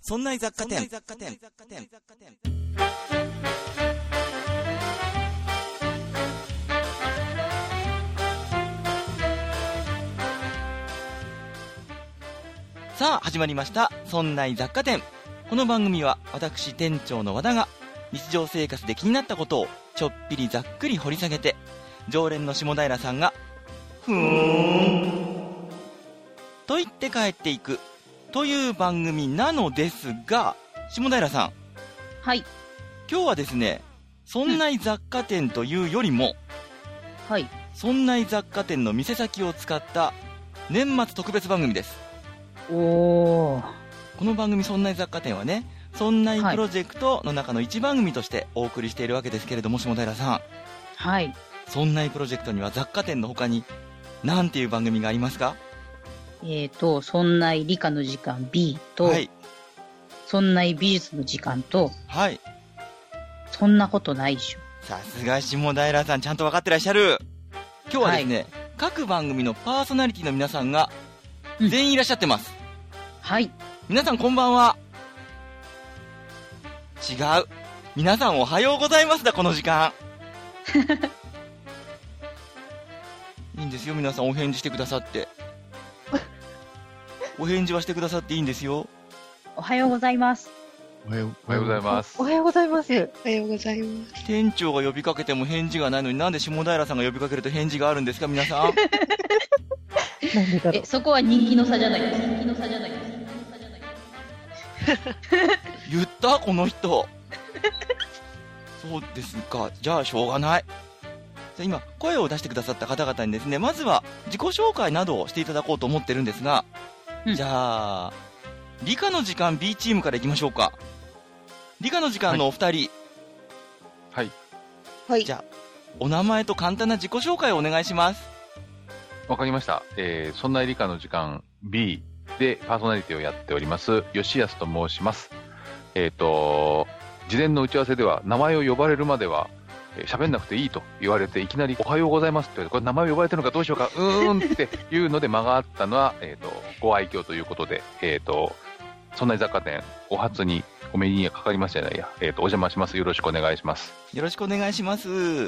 そんな雑貨店。さあ始まりました、そんな雑貨店。この番組は私店長の和田が日常生活で気になったことをちょっぴりざっくり掘り下げて、常連の下平さんがふーんと言って帰っていくという番組なのですが、下平さん、 はい、 今日はですね、そんな雑貨店というよりも、 はい、 そんな雑貨店の店先を使った年末特別番組です。 おー。 この番組そんな雑貨店はね、そんなプロジェクトの中の一番組としてお送りしているわけですけれども、下平さん、 はい、 そんなプロジェクトには雑貨店の他に何ていう番組がありますか？ そんな理科の時間 B と、 はい、 そんな美術の時間と、 はい、 そんなことないでしょ。 さすが下平さん、ちゃんと分かってらっしゃる。今日はですね、はい、各番組のパーソナリティの皆さんが全員いらっしゃってます。 はい。 皆さんこんばんは。違う。皆さんおはようございますだ、この時間。いいんですよ、皆さんお返事してくださって。お返事はしてくださっていいんですよ。 おはようございます。 おはようございます。 おはようございます。 おはようございます。 店長が呼びかけても返事がないのに、なんで下平さんが呼びかけると返事があるんですか、皆さん。 なんでだろう。 そこは人気の差じゃないです。人気の差じゃないです。 言ったこの人。そうですか。じゃあしょうがない。じゃあ今声を出してくださった方々にですね、まずは自己紹介などをしていただこうと思ってるんですが、じゃあ理科の時間 B チームからいきましょうか。理科の時間のお二人。 はい。 はい。 じゃあお名前と簡単な自己紹介をお願いします。 わかりました。そんな理科の時間 B でパーソナリティをやっております吉安と申します。事前の打ち合わせでは名前を呼ばれるまでは喋んなくていいと言われて、いきなりおはようございますって言われて、これ名前を呼ばれてるのかどうしようかっていうので間があったのはご愛嬌ということで、そんな雑貨店お初にお目にかかりましたじゃないや、お邪魔します。よろしくお願いします。 よろしくお願いします。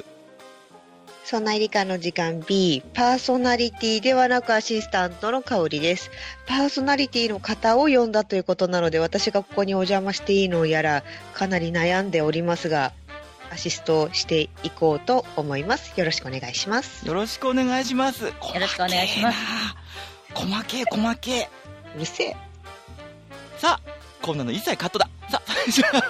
そんな理科の時間 B、パーソナリティではなくアシスタントの香りです。パーソナリティの方を呼んだということなので、私がここにお邪魔していいのやらかなり悩んでおりますが、アシストしていこうと思います。よろしくお願いします。 よろしくお願いします。よろしくお願いします。 細けえ。 うるせえ。 さあ、こんなの一切カットだ。さあ、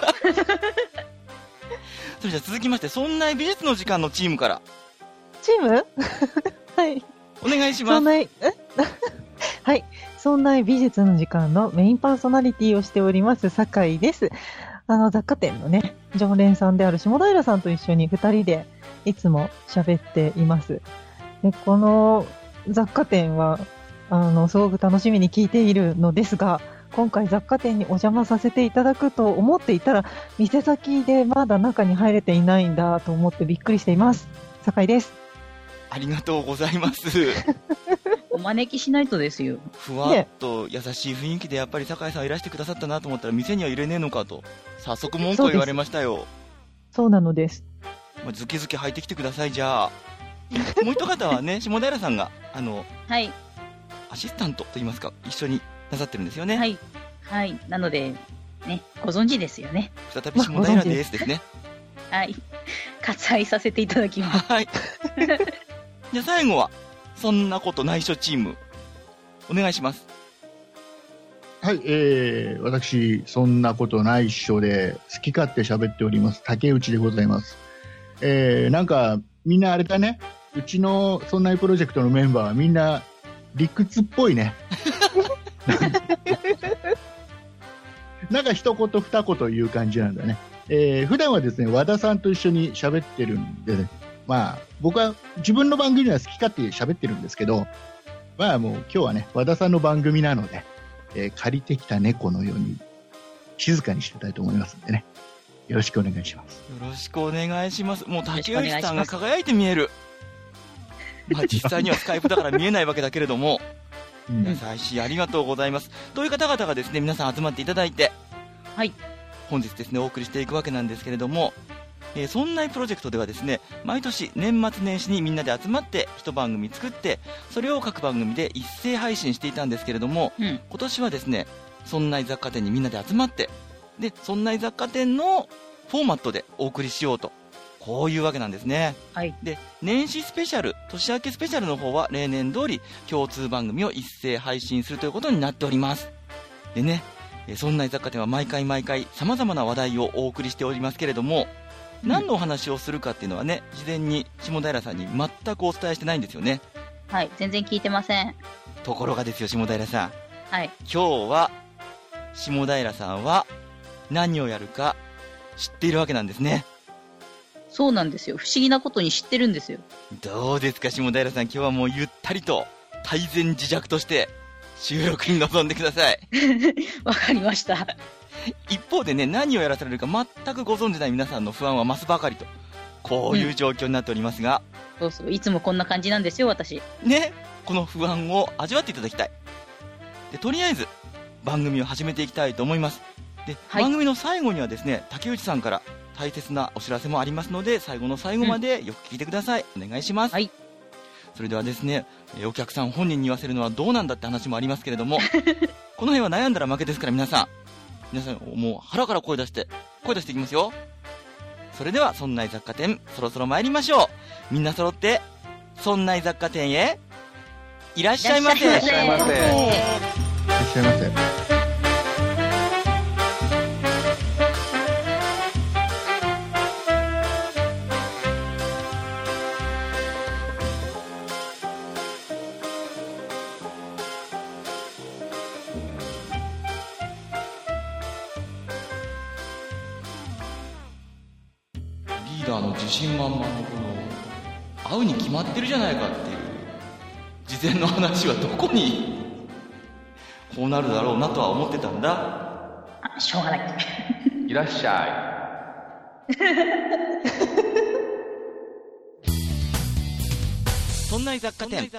それじゃ続きまして、そんな美術の時間のチームからチームはい。 お願いします。 はい。そんな美術の時間のメインパーソナリティをしております酒井です。雑貨店のね、常連さんである下平さんと一緒に二人でいつも喋っています。で、この雑貨店はすごく楽しみに聞いているのですが、今回雑貨店にお邪魔させていただくと思っていたら、店先でまだ中に入れていないんだと思ってびっくりしています。酒井です。 ありがとうございます。 お招きしないとですよ。 ふわっと優しい雰囲気でやっぱり酒井さんいらしてくださったなと思ったら、店には入れねえのかと早速文句を言われましたよ。 そうなのです。 ズキズキ入ってきてください。じゃあもう一方はね、下平さんがはい、 アシスタントと言いますか、一緒になさってるんですよね。 はいはい。なのでね、ご存知ですよね。 再び下平ですですね。 はい、割愛させていただきます。 はい。じゃあ最後はそんなことないしょチームお願いします。 はい、私そんなことないっしょで好き勝手喋っております竹内でございます。なんかみんなあれだね、うちのそんなプロジェクトのメンバーはみんな理屈っぽいね。なんか一言二言言う感じなんだね。普段はですね、和田さんと一緒に喋ってるんで、ね、まあ僕は自分の番組では好き勝手喋ってるんですけど、まあもう今日はね、和田さんの番組なので、借りてきた猫のように静かにしてたいと思いますんでね、よろしくお願いします。 よろしくお願いします。もう竹内さんが輝いて見える。まあ実際にはスカイプだから見えないわけだけれども、優しい、ありがとうございます。という方々がですね、皆さん集まっていただいて、 はい。 本日ですね、お送りしていくわけなんですけれども、そんなプロジェクトではですね、毎年年末年始にみんなで集まって一番組作って、それを各番組で一斉配信していたんですけれども、 うん。 今年はですね、そんな雑貨店にみんなで集まって、で、そんな雑貨店のフォーマットでお送りしようと、こういうわけなんですね。 はい。 で、年始スペシャル、年明けスペシャルの方は例年通り共通番組を一斉配信するということになっております。でね、そんな雑貨店は毎回様々な話題をお送りしておりますけれども、何のお話をするかっていうのはね、事前に下平さんに全くお伝えしてないんですよね。 はい。全然聞いてません。 ところがですよ、下平さん。 はい。 今日は、下平さんは何をやるか知っているわけなんですね。 そうなんですよ。不思議なことに知ってるんですよ。 どうですか、下平さん。今日はもうゆったりと、泰然自若として収録に臨んでください。 わかりました。 一方でね、何をやらされるか全くご存じない皆さんの不安は増すばかりと、こういう状況になっておりますが、 そうそう。いつもこんな感じなんですよ、私。 ね、この不安を味わっていただきたい。で、とりあえず番組を始めていきたいと思います。で、 はい番組の最後にはですね、竹内さんから大切なお知らせもありますので、最後の最後までよく聞いてください。お願いします。 はい。 それではですね、お客さん本人に言わせるのはどうなんだって話もありますけれどもこの辺は悩んだら負けですから、皆さんもう腹から声出していきますよ。それでは、そんな雑貨店、そろそろ参りましょう。みんな揃ってそんな雑貨店へいらっしゃいませ。 いらっしゃいませ。 いらっしゃいませ。 リーダーの自信満々のこの会うに決まってるじゃないかっていう事前の話はどこにこうなるだろうなとは思ってたんだ。 あ、しょうがない。 いらっしゃそんな雑貨店。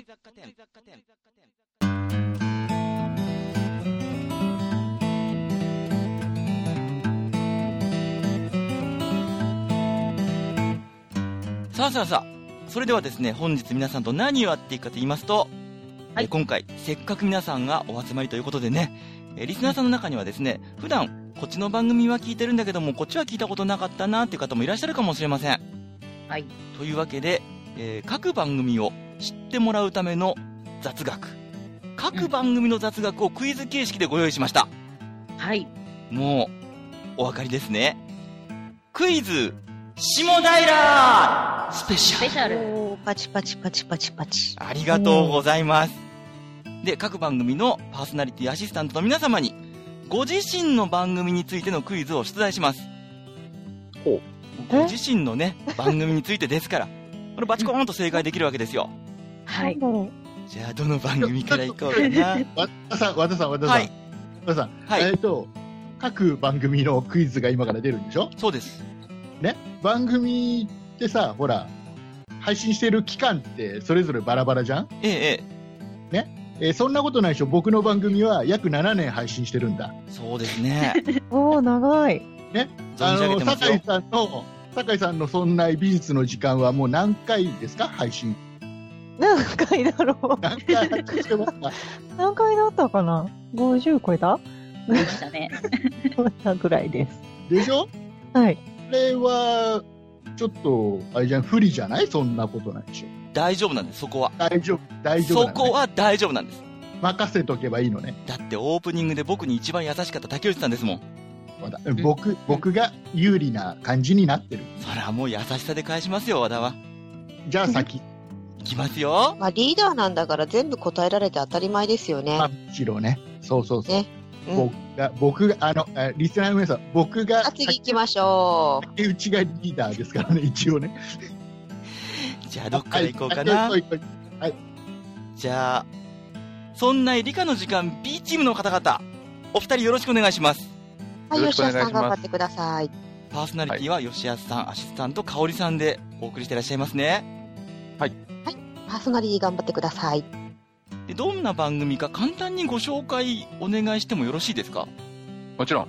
さあ、それではですね、本日皆さんと何をやっていくかと言いますと、 はい今回せっかく皆さんがお集まりということでね、リスナーさんの中にはですね、普段こっちの番組は聞いてるんだけども、こっちは聞いたことなかったなっていう方もいらっしゃるかもしれません。 はい。 というわけで、各番組を知ってもらうための雑学、各番組の雑学をクイズ形式でご用意しました。 はい。 もうお分かりですね。クイズ下平スペシャル。 スペシャル。 おー、パチパチパチパチパチ。 ありがとうございます。で、各番組のパーソナリティアシスタントの皆様にご自身の番組についてのクイズを出題します。 ほう。 ご自身のね、番組についてですから、これバチコーンと正解できるわけですよ。 はい。 なんだろじゃあ、どの番組からいこうかな。 和田さん。 はい。 和田さん。 はい各番組のクイズが今から出るんでしょ？ そうです。 ね。番組ってさ、ほら、配信してる期間ってそれぞれバラバラじゃん？ ええ、 そんなことないでしょ。僕の番組は約7年配信してるんだ。 そうですね。 う。おー、長い。 存じ上げてますよ。 酒井さんのそんな美術の時間はもう何回ですか？配信。 何回だろう。 何回配信してますか？ 何回だったかな？ 50 超えた？ でしたね。 超えたぐらいです。 でしょ？ はい。 これは、ちょっと、あれじゃん、不利じゃない？そんなことないでしょ。 大丈夫なんです、そこは。 大丈夫なそのねこは大丈夫なんです。 任せとけばいいのね。 だってオープニングで僕に一番優しかった竹内さんですもん。 和田僕が有利な感じになってる。 そりゃもう優しさで返しますよ、和田は。 じゃあ先。 いきますよ。 まあ、リーダーなんだから全部答えられて当たり前ですよね。 むしろね。そうそうそう。 ねうん僕が、リスナーの皆さん、僕が、 次行きましょう。 竹内がリーダーですからね、一応ね。 じゃあどっから行こうかな。 はい。 じゃあ、そんな理科の時間 B チームの方々、お二人よろしくお願いします。 はい、 よろし吉田さんくお願いします頑張ってください。 パーソナリティは吉安さん、アシスタント香織さんでお送りしてらっしゃいますね。 パーソナリティ頑張ってください。 で、どんな番組か簡単にご紹介お願いしてもよろしいですか？ もちろん。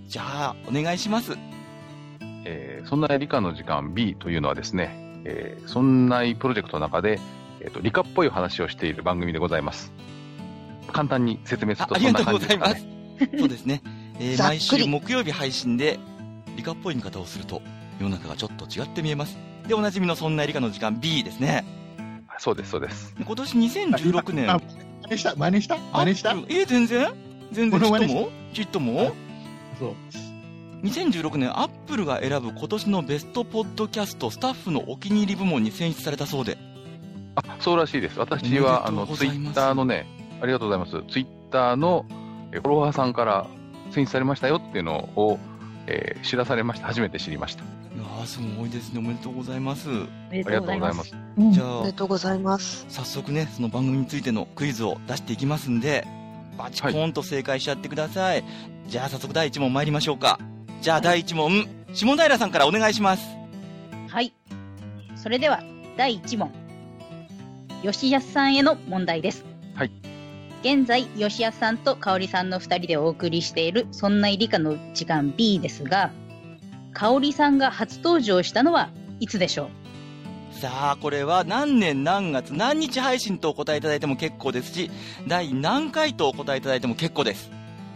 じゃあ、お願いします。 そんな理科の時間 B というのはですね、そんなプロジェクトの中で、理科っぽい話をしている番組でございます。簡単に説明するとそんな感じですかね。 ありがとうございます。そうですね。毎週木曜日配信で理科っぽい見方をすると世の中がちょっと違って見えます。で、おなじみのそんな理科の時間 B ですね。 そうです、そうです。 今年2016年。 真似した全然ちっともそう。 2016年アップルが選ぶ今年のベストポッドキャストスタッフのお気に入り部門に選出されたそうで。 そうらしいです。私はツイッターのね、ありがとうございます。ツイッターのフォロワーさんから選出されましたよっていうのを、知らされました。初めて知りました。 いやー、すごいですね。おめでとうございます。 ありがとうございます。 じゃあ、 おめでとうございます。 早速ね、その番組についてのクイズを出していきますんで、バチコーンと正解しちゃってください。じゃあ早速第1問参りましょうか。じゃあ第1問、下平さんからお願いします。 はい。それでは第1問。吉安さんへの問題です。 はい。 現在、吉安さんと香織さんの2人でお送りしているそんな理科の時間 B ですが、香織さんが初登場したのはいつでしょう？ さあ、これは何年何月何日配信とお答えいただいても結構ですし、第何回とお答えいただいても結構です。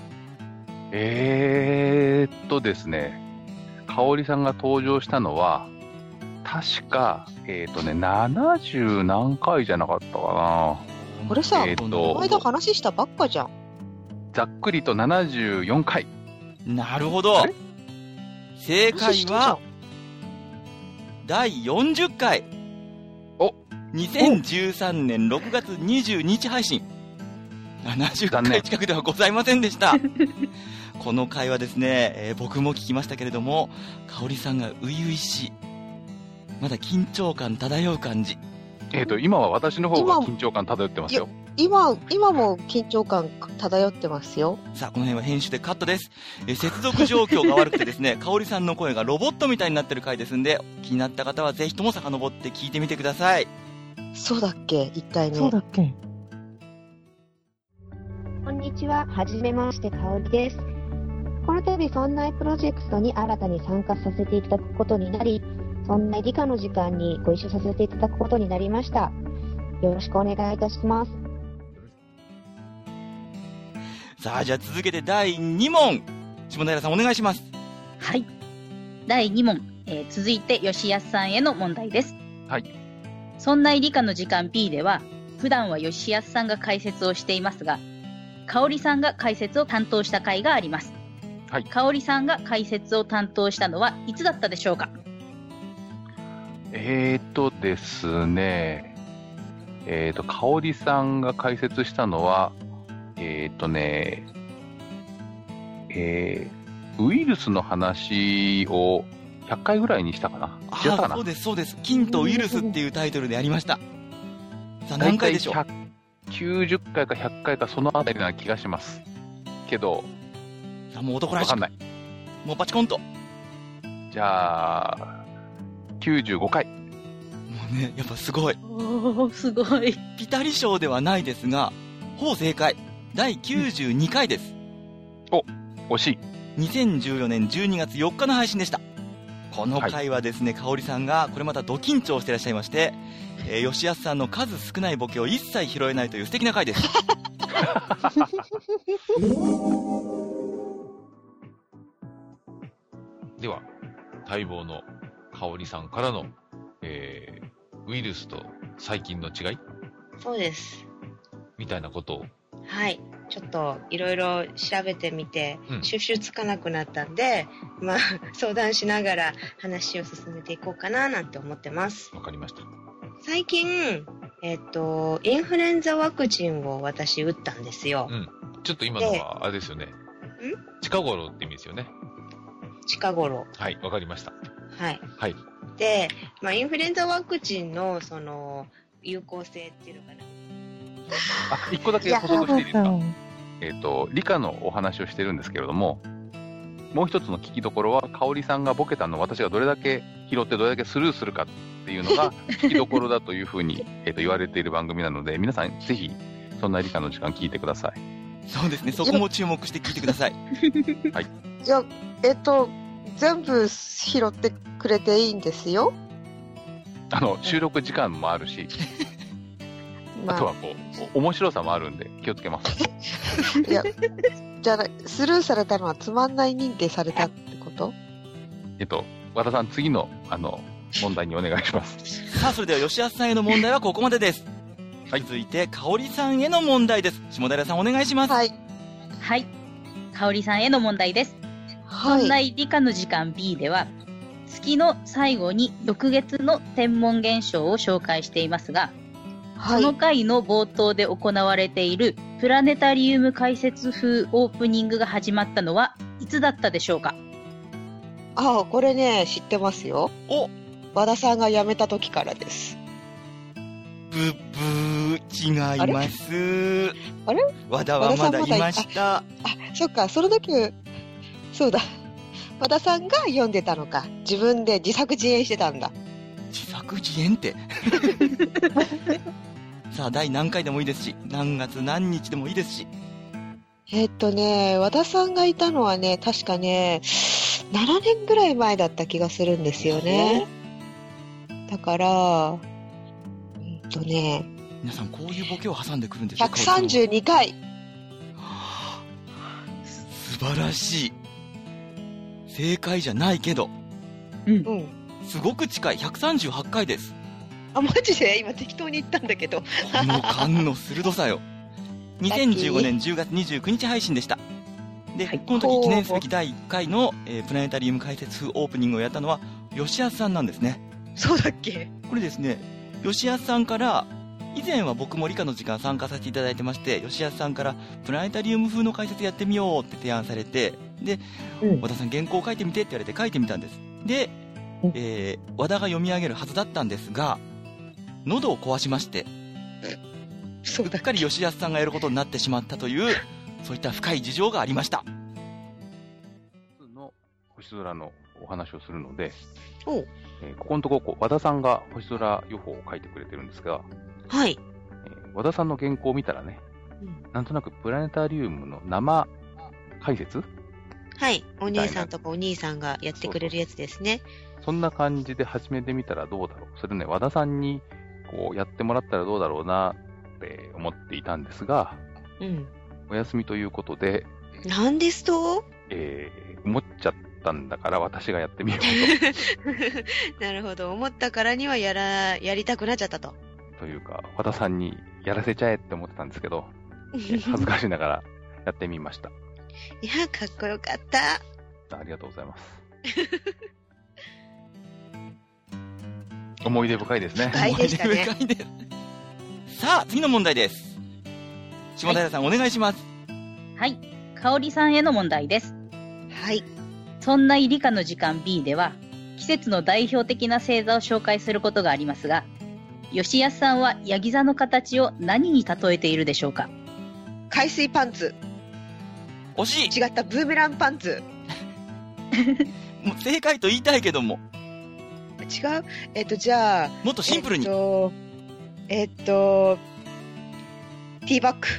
ですね、香織さんが登場したのは、確か、70何回じゃなかったかな。 これさ、この間話したばっかじゃん。 ざっくりと74回。 なるほど。正解は、第40回。2013年6月22日配信。70回近くではございませんでした。この回はですね、僕も聞きましたけれども、香織さんが初々しい。まだ緊張感漂う感じ。 今は私の方が緊張感漂ってますよ。 今も緊張感漂ってますよ。 さあ、この辺は編集でカットです。接続状況が悪くてですね、香織さんの声がロボットみたいになってる回ですんで、気になった方はぜひとも遡って聞いてみてください。 そうだっけ、1回目。 そうだっけ。 こんにちは、はじめまして、香織です。この度、そんなプロジェクトに新たに参加させていただくことになり、そんな理科の時間にご一緒させていただくことになりました。よろしくお願いいたします。 さあ、じゃあ続けて第2問。下平さんお願いします。 はい。第2問、続いて吉安さんへの問題です。 はい。 そんな理科の時間 B では、普段は吉安さんが解説をしていますが、香織さんが解説を担当した回があります。はい。香織さんが解説を担当したのはいつだったでしょうか？ ですね、香織さんが解説したのは、ウイルスの話を100回ぐらいにしたかな。違ったかな。 そうです、そうです。菌とウイルスっていうタイトルでやりました。さあ、何回でしょう ？190回か100回かそのあたりな気がします。けど、 さあ、もう男らしく。 わかんない。 もうパチコンと。 じゃあ、95回。もうね、やっぱすごい。 すごい。 ピタリ賞ではないですが、ほぼ正解。第92回です。 惜しい。 2014年12月4日の配信でした。この回はですね、香織さんがこれまたド緊張していらっしゃいまして、吉安さんの数少ないボケを一切拾えないという素敵な回です。 では、待望の香織さんからの、ウイルスと細菌の違い？ そうです。 みたいなことを。 はい。ちょっといろいろ調べてみて、収集つかなくなったんで、まあ、相談しながら話を進めていこうかななんて思ってます。 わかりました。 最近、インフルエンザワクチンを私打ったんですよ。 ちょっと今のは、あれですよね。近頃って意味ですよね。 近頃。 はい、わかりました。 はい。 はい。 で、まあ、インフルエンザワクチンの、その、有効性っていうのかな。 一個だけ補足していいですか？理科のお話をしてるんですけれども、もう一つの聞きどころは、香織さんがボケたのを私がどれだけ拾ってどれだけスルーするかっていうのが聞きどころだというふうに言われている番組なので、皆さんぜひ、そんな理科の時間聞いてください。 そうですね、そこも注目して聞いてください。 はい。 いや、全部拾ってくれていいんですよ。 収録時間もあるし、 まあとは面白さもあるんで気をつけます。 いや、じゃあ、スルーされたのはつまんない認定されたってこと？ 和田さん、次の、問題にお願いします。 さあ、それでは吉安さんへの問題はここまでです。はい、続いて、香織さんへの問題です。下平さん、お願いします。 はい。 はい。香織さんへの問題です。 はい。 そんな理科の時間 B では、月の最後に翌月の天文現象を紹介していますが、 はい、 その回の冒頭で行われているプラネタリウム解説風オープニングが始まったのはいつだったでしょうか？ ああ、これね、知ってますよ。 お、 和田さんが辞めた時からです。 ブッブー、違います。 あれ？ 和田はまだいました。 あ、そっか、その時、そうだ。和田さんが読んでたのか。自分で自作自演してたんだ。 自作自演ってさあ、第何回でもいいですし、何月何日でもいいですし。 和田さんがいたのはね、確かね、7年ぐらい前だった気がするんですよね。だから、 皆さん、こういうボケを挟んでくるんですよ。 132回。 素晴らしい。正解じゃないけど。 うん。 すごく近い。138回です。 あ、マジで今適当に言ったんだけど。この勘の鋭さよ。2015年10月29日配信でした。で、はい、この時記念すべき第1回の、プラネタリウム解説風オープニングをやったのは吉安さんなんですね。 そうだっけ？これですね、吉安さんから以前は僕も理科の時間参加させていただいてまして、吉安さんからプラネタリウム風の解説やってみようって提案されて、で、和田さん原稿を書いてみてって言われて書いてみたんです。で、和田が読み上げるはずだったんですが、喉を壊しまして、うっかり吉安さんがやることになってしまったという、そういった深い事情がありました。 の星空のお話をするので、 ここのところ和田さんが星空予報を書いてくれてるんですが、 はい。 和田さんの原稿を見たらね、なんとなくプラネタリウムの生解説？ はい。お姉さんとかお兄さんがやってくれるやつですね。 そんな感じで始めてみたらどうだろう。それね、和田さんにこうやってもらったらどうだろうなって思っていたんですが、お休みということで。 なんですと？ 思っちゃったんだから私がやってみようと。なるほど。思ったからにはやりたくなっちゃったと。 というか、和田さんにやらせちゃえって思ってたんですけど、恥ずかしながらやってみました。 いや、かっこよかった。 ありがとうございます。思い出深いですね。 深いでしたね。 さあ、次の問題です。下平さん、お願いします。 はい。香織さんへの問題です。 はい。 そんな理科の時間 B では、季節の代表的な星座を紹介することがありますが、吉安さんはヤギ座の形を何に例えているでしょうか？ 海水パンツ。 惜しい。 違った、ブーメランパンツ。 もう正解と言いたいけども。 違う？じゃあ。 もっとシンプルに。 ティーバッグ。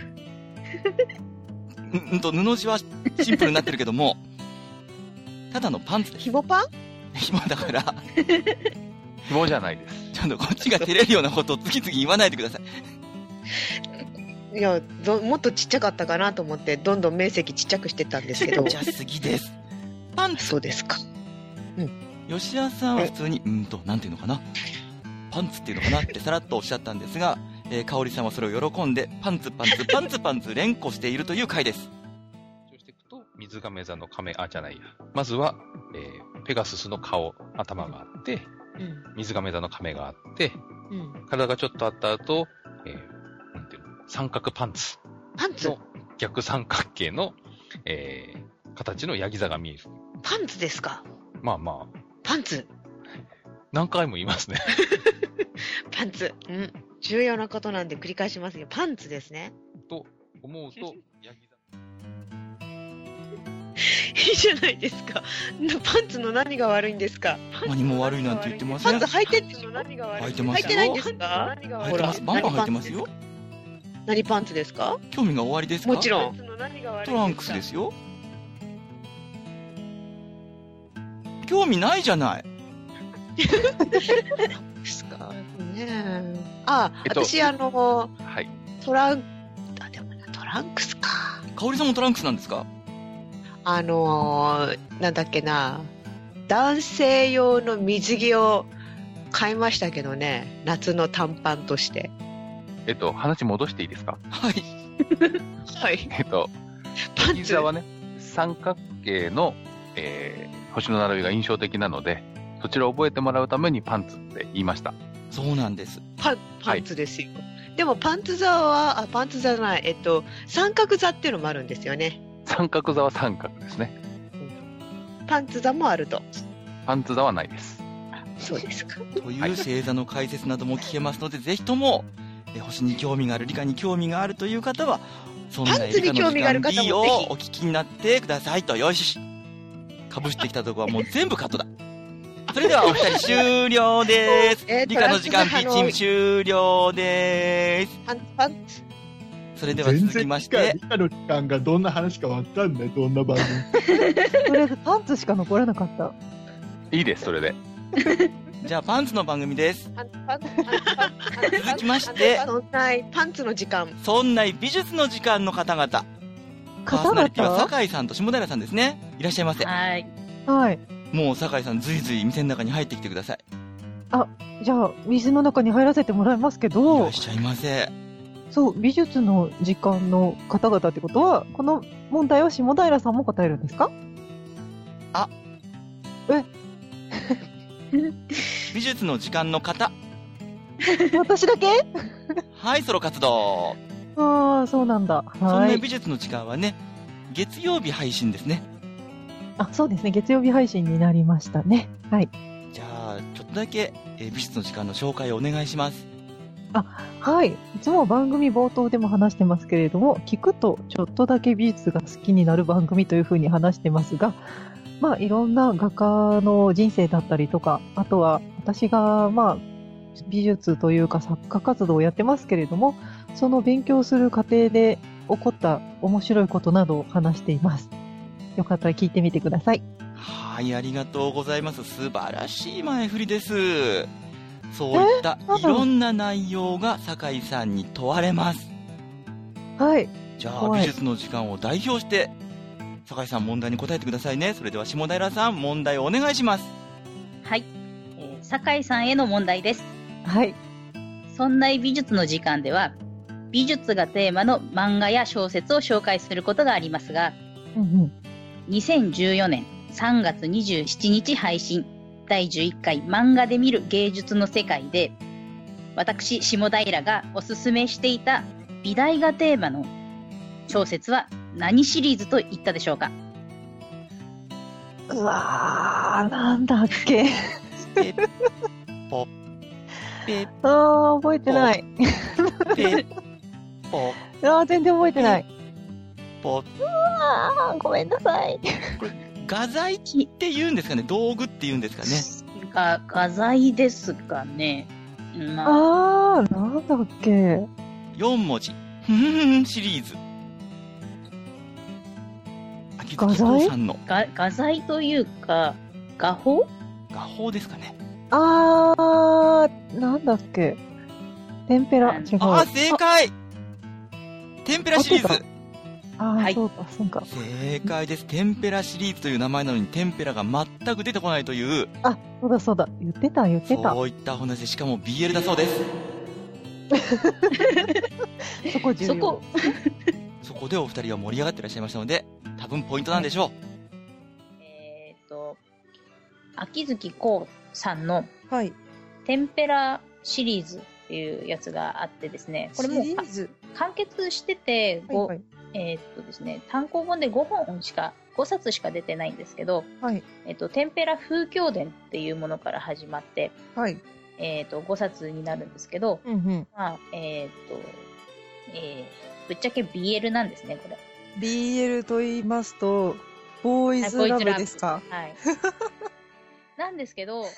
布地はシンプルになってるけども、ただのパンツです。 紐パン？ 紐だから。 紐じゃないです。 ちゃんとこっちが照れるようなことを次々言わないでください。いや、もっとちっちゃかったかなと思って、どんどん面積ちっちゃくしてたんですけど。 ちっちゃすぎです。パンツ。 そうですか。 吉安さんは普通に、なんていうのかな。パンツっていうのかなってさらっとおっしゃったんですが、香織さんはそれを喜んで、パンツ連呼しているという回です。 そうしていくと、水亀座のじゃないや。まずは、ペガススの頭があって、水亀座の亀があって、体がちょっとあった後、なんていうの、三角パンツ。 パンツの逆三角形の、形のヤギ座が見える。 パンツですか？ まあまあ。 パンツ。 何回も言いますね。 パンツ。重要なことなんで繰り返しますよ。パンツですね。 と思うと、ヤギ座。 いいじゃないですか。パンツの何が悪いんですか？ 何も悪いなんて言ってません。 パンツ履いてっての何が悪い？ 履いてますよ。 履いてないんですか？ 履いてます。バンバン履いてますよ。 何パンツですか？ 興味が終わりですか？ もちろん。 トランクスですよ。 興味ないじゃない。 ですかね。私はい。 トランクスか。 香織さんもトランクスなんですか？ なんだっけな。男性用の水着を買いましたけどね。夏の短パンとして。 話戻していいですか？ はい。 はい。 パンツはね、三角形の、星の並びが印象的なので、そちらを覚えてもらうためにパンツって言いました。 そうなんです。 パンツですよ。でもパンツ座は、パンツ座じゃない、三角座っていうのもあるんですよね。 三角座は三角ですね。 パンツ座もあると。 パンツ座はないです。 そうですか。 という星座の解説なども聞けますので、ぜひとも、星に興味がある、理科に興味があるという方は、そんな理科の時間 B をお聞きになってくださいと。よし。かぶしてきたとこはもう全部カットだ。それではお二人終了です。理科の時間 B チーム終了です。 パンツ。 それでは続きまして。 理科の時間がどんな話かわかんない。どんな番組。 とりあえずパンツしか残らなかった。 いいです、それで。 じゃあパンツの番組です。続きまして、 パンツの時間。 そんな美術の時間の方々。パーソナリティは酒井さんと下平さんですね。いらっしゃいませ。 はい。 はい。 もう酒井さんずいずい店の中に入ってきてください。 じゃあ水の中に入らせてもらいますけど。 いらっしゃいませ。 そう、美術の時間の方々ってことは、この問題を下平さんも答えるんですか？ 美術の時間の方。 私だけ？ はい、ソロ活動。 そうなんだ。 そんな美術の時間はね、月曜日配信ですね。 そうですね。月曜日配信になりましたね。はい。 じゃあ、ちょっとだけ、美術の時間の紹介をお願いします。 はい。いつも番組冒頭でも話してますけれども、聞くとちょっとだけ美術が好きになる番組というふうに話してますが、いろんな画家の人生だったりとか、あとは私が、美術というか作家活動をやってますけれども、その勉強する過程で起こった面白いことなどを話しています。よかったら聞いてみてください。 はい、ありがとうございます。素晴らしい前振りです。そういったいろんな内容が酒井さんに問われます。 はい。 じゃあ、美術の時間を代表して、酒井さん問題に答えてくださいね。それでは下平さん、問題をお願いします。 はい。酒井さんへの問題です。 はい。 そんな美術の時間では、美術がテーマの漫画や小説を紹介することがありますが、2014年3月27日配信第11回漫画で見る芸術の世界で、私下平がおすすめしていた美大がテーマの小説は何シリーズと言ったでしょうか？ うわー、なんだっけ。 ポペ覚えてない。 ペポ全然覚えてない。ごめんなさい。 これ画材って言うんですかね、道具って言うんですかね。 画材ですかね。 なんだっけ。 4文字。シリーズ。 画材さんの画材というか、画法ですかね。 なんだっけ。テンペラ。違う。 正解。テンペラシリーズ。 はい、 そうか。 正解です。テンペラシリーズという名前なのに、テンペラが全く出てこないという。 そうだ。言ってた。 そういったお話で、しかも BL だそうです。 そこ重要。 そこでお二人は盛り上がっていらっしゃいましたので、多分ポイントなんでしょう。 秋月光さんの、テンペラシリーズっていうやつがあってですね、これもう完結してて、ですね、単行本で5冊しか出てないんですけど、テンペラ風教伝っていうものから始まって、5冊になるんですけど、ぶっちゃけ BL なんですね、これ。 BL と言いますと、ボーイズラブですか？ はい。なんですけど、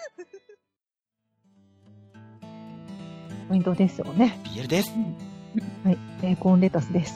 ポイントですよね。 BL です。 はい、ベーコンレタスです。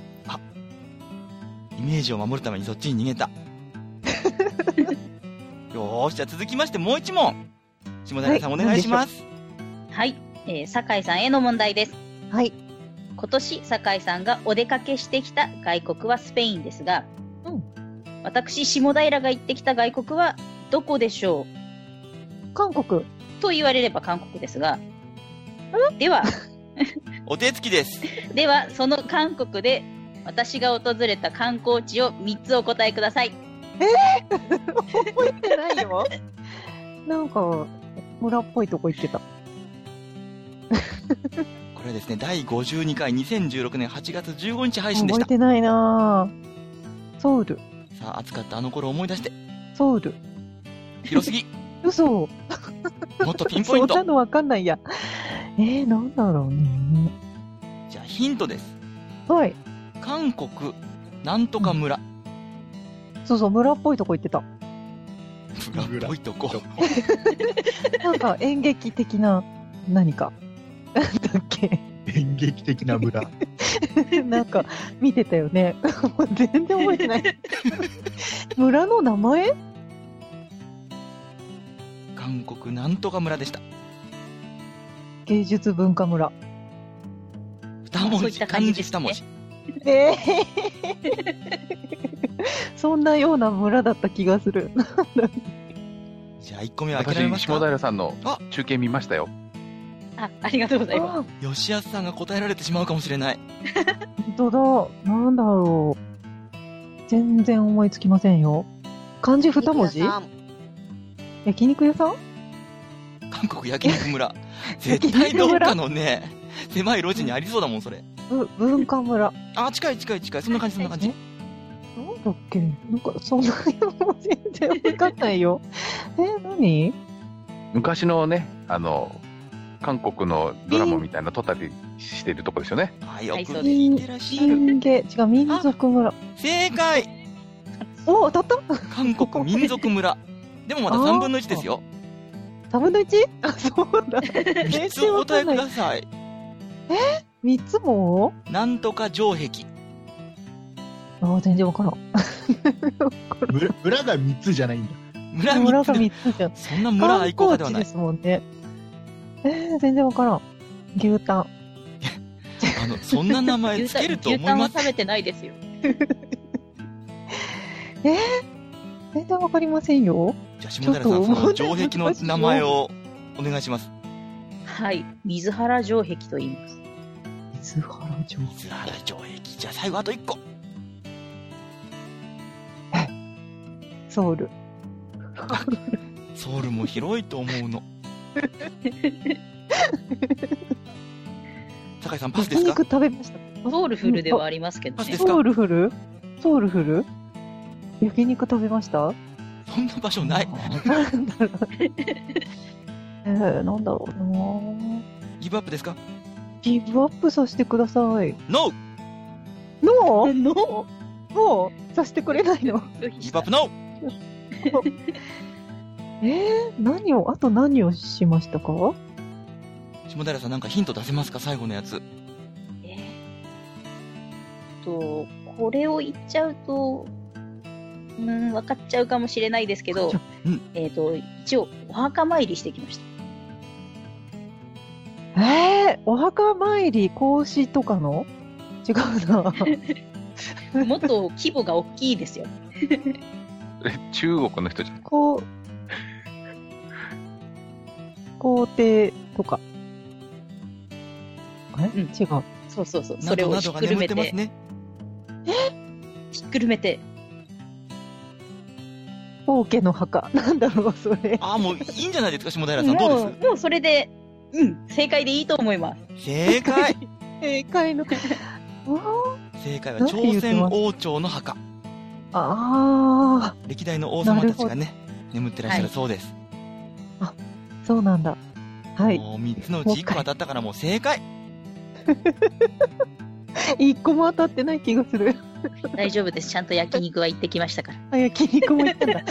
イメージを守るためにそっちに逃げた。 よーし、じゃあ続きましてもう一問。下平さん、お願いします。 はい。酒井さんへの問題です。 はい。 今年、酒井さんがお出かけしてきた外国はスペインですが、私、下平が行ってきた外国はどこでしょう？韓国。 と言われれば韓国ですが、では、 お手つきです。 では、その韓国で私が訪れた観光地を3つお答えください。 覚えてないよ。なんか、村っぽいとこ行ってた。 これですね、第52回2016年8月15日配信でした。 覚えてないなぁ。ソウル。 さあ、暑かったあの頃を思い出して。 ソウル。 広すぎ。 嘘。もっとピンポイント。 そんなのわかんないや。なんだろうね。 じゃあヒントです。 はい。 韓国、なんとか村。 そうそう、村っぽいとこ行ってた。 村っぽいとこ。 なんか演劇的な何か。なんだっけ。 演劇的な村。 なんか見てたよね。もう全然覚えてない。村の名前？ 韓国なんとか村でした。 芸術文化村。 2文字、漢字2文字。 そんなような村だった気がする。 じゃあ1個目は諦めますか？ 私、下平さんの中継見ましたよ。 ありがとうございます。 吉安さんが答えられてしまうかもしれない。 本当だ。なんだろう。全然思いつきませんよ。漢字2文字？焼肉屋さん？ 韓国焼肉村。絶対どっかのね、狭い路地にありそうだもん、それ。 文化村。 近い。そんな感じ。なんだっけ？なんか、そんなにも全然わかんないよ。何？ 昔のね、韓国のドラマみたいな撮ったりしてるとこですよね。 よく聞いてらっしゃる。 違う、民族村。 正解！ 当たった？ 韓国民族村。でもまだ3分の1ですよ。 3分の 1？ そうだ。 3つお答えください。 3つも？ なんとか城壁。 全然わからん。 村が3つじゃないんだ。 村が3つじゃん。そんな村愛好家ではない。 ですもんね。全然わからん。牛タン。 そんな名前つけると思います。 牛タンは食べてないですよ。 全然わかりませんよ。 じゃあ、下平さん、その城壁の名前をお願いします。 はい。水原城壁と言います。 水原城壁。 水原城壁。じゃあ、最後あと1個。 ソウル。 ソウルも広いと思うの。酒井さん、パスですか？ 焼肉食べました。 ソウルフルではありますけどね。 ソウルフル？焼肉食べました？ そんな場所ない。 なんだろうな。 ギブアップですか？ ギブアップさせてください。 ノーもうさせてくれないの？ ギブアップノーあと何をしましたか？ 下平さん、なんかヒント出せますか？最後のやつ。 これを言っちゃうと、分かっちゃうかもしれないですけど、一応、お墓参りしてきました。 お墓参り、孔子とかの？違うな。 もっと規模が大きいですよ。 中国の人じゃん。 皇帝とか。違う。 そう。それをひっくるめて。ひっくるめて。 王家の墓。なんだろう、それ。 もういいんじゃないですか、下平さん。どうです？ もうそれで、正解でいいと思思います。 正解正解の。 正解は朝鮮王朝の墓。歴代の王様たちがね、眠ってらっしゃるそうです。 そうなんだ。はい。 もう3つのうち1個当たったからもう正解。 1個も当たってない気がする。 大丈夫です。ちゃんと焼肉は行ってきましたから。 焼肉も行ったんだ。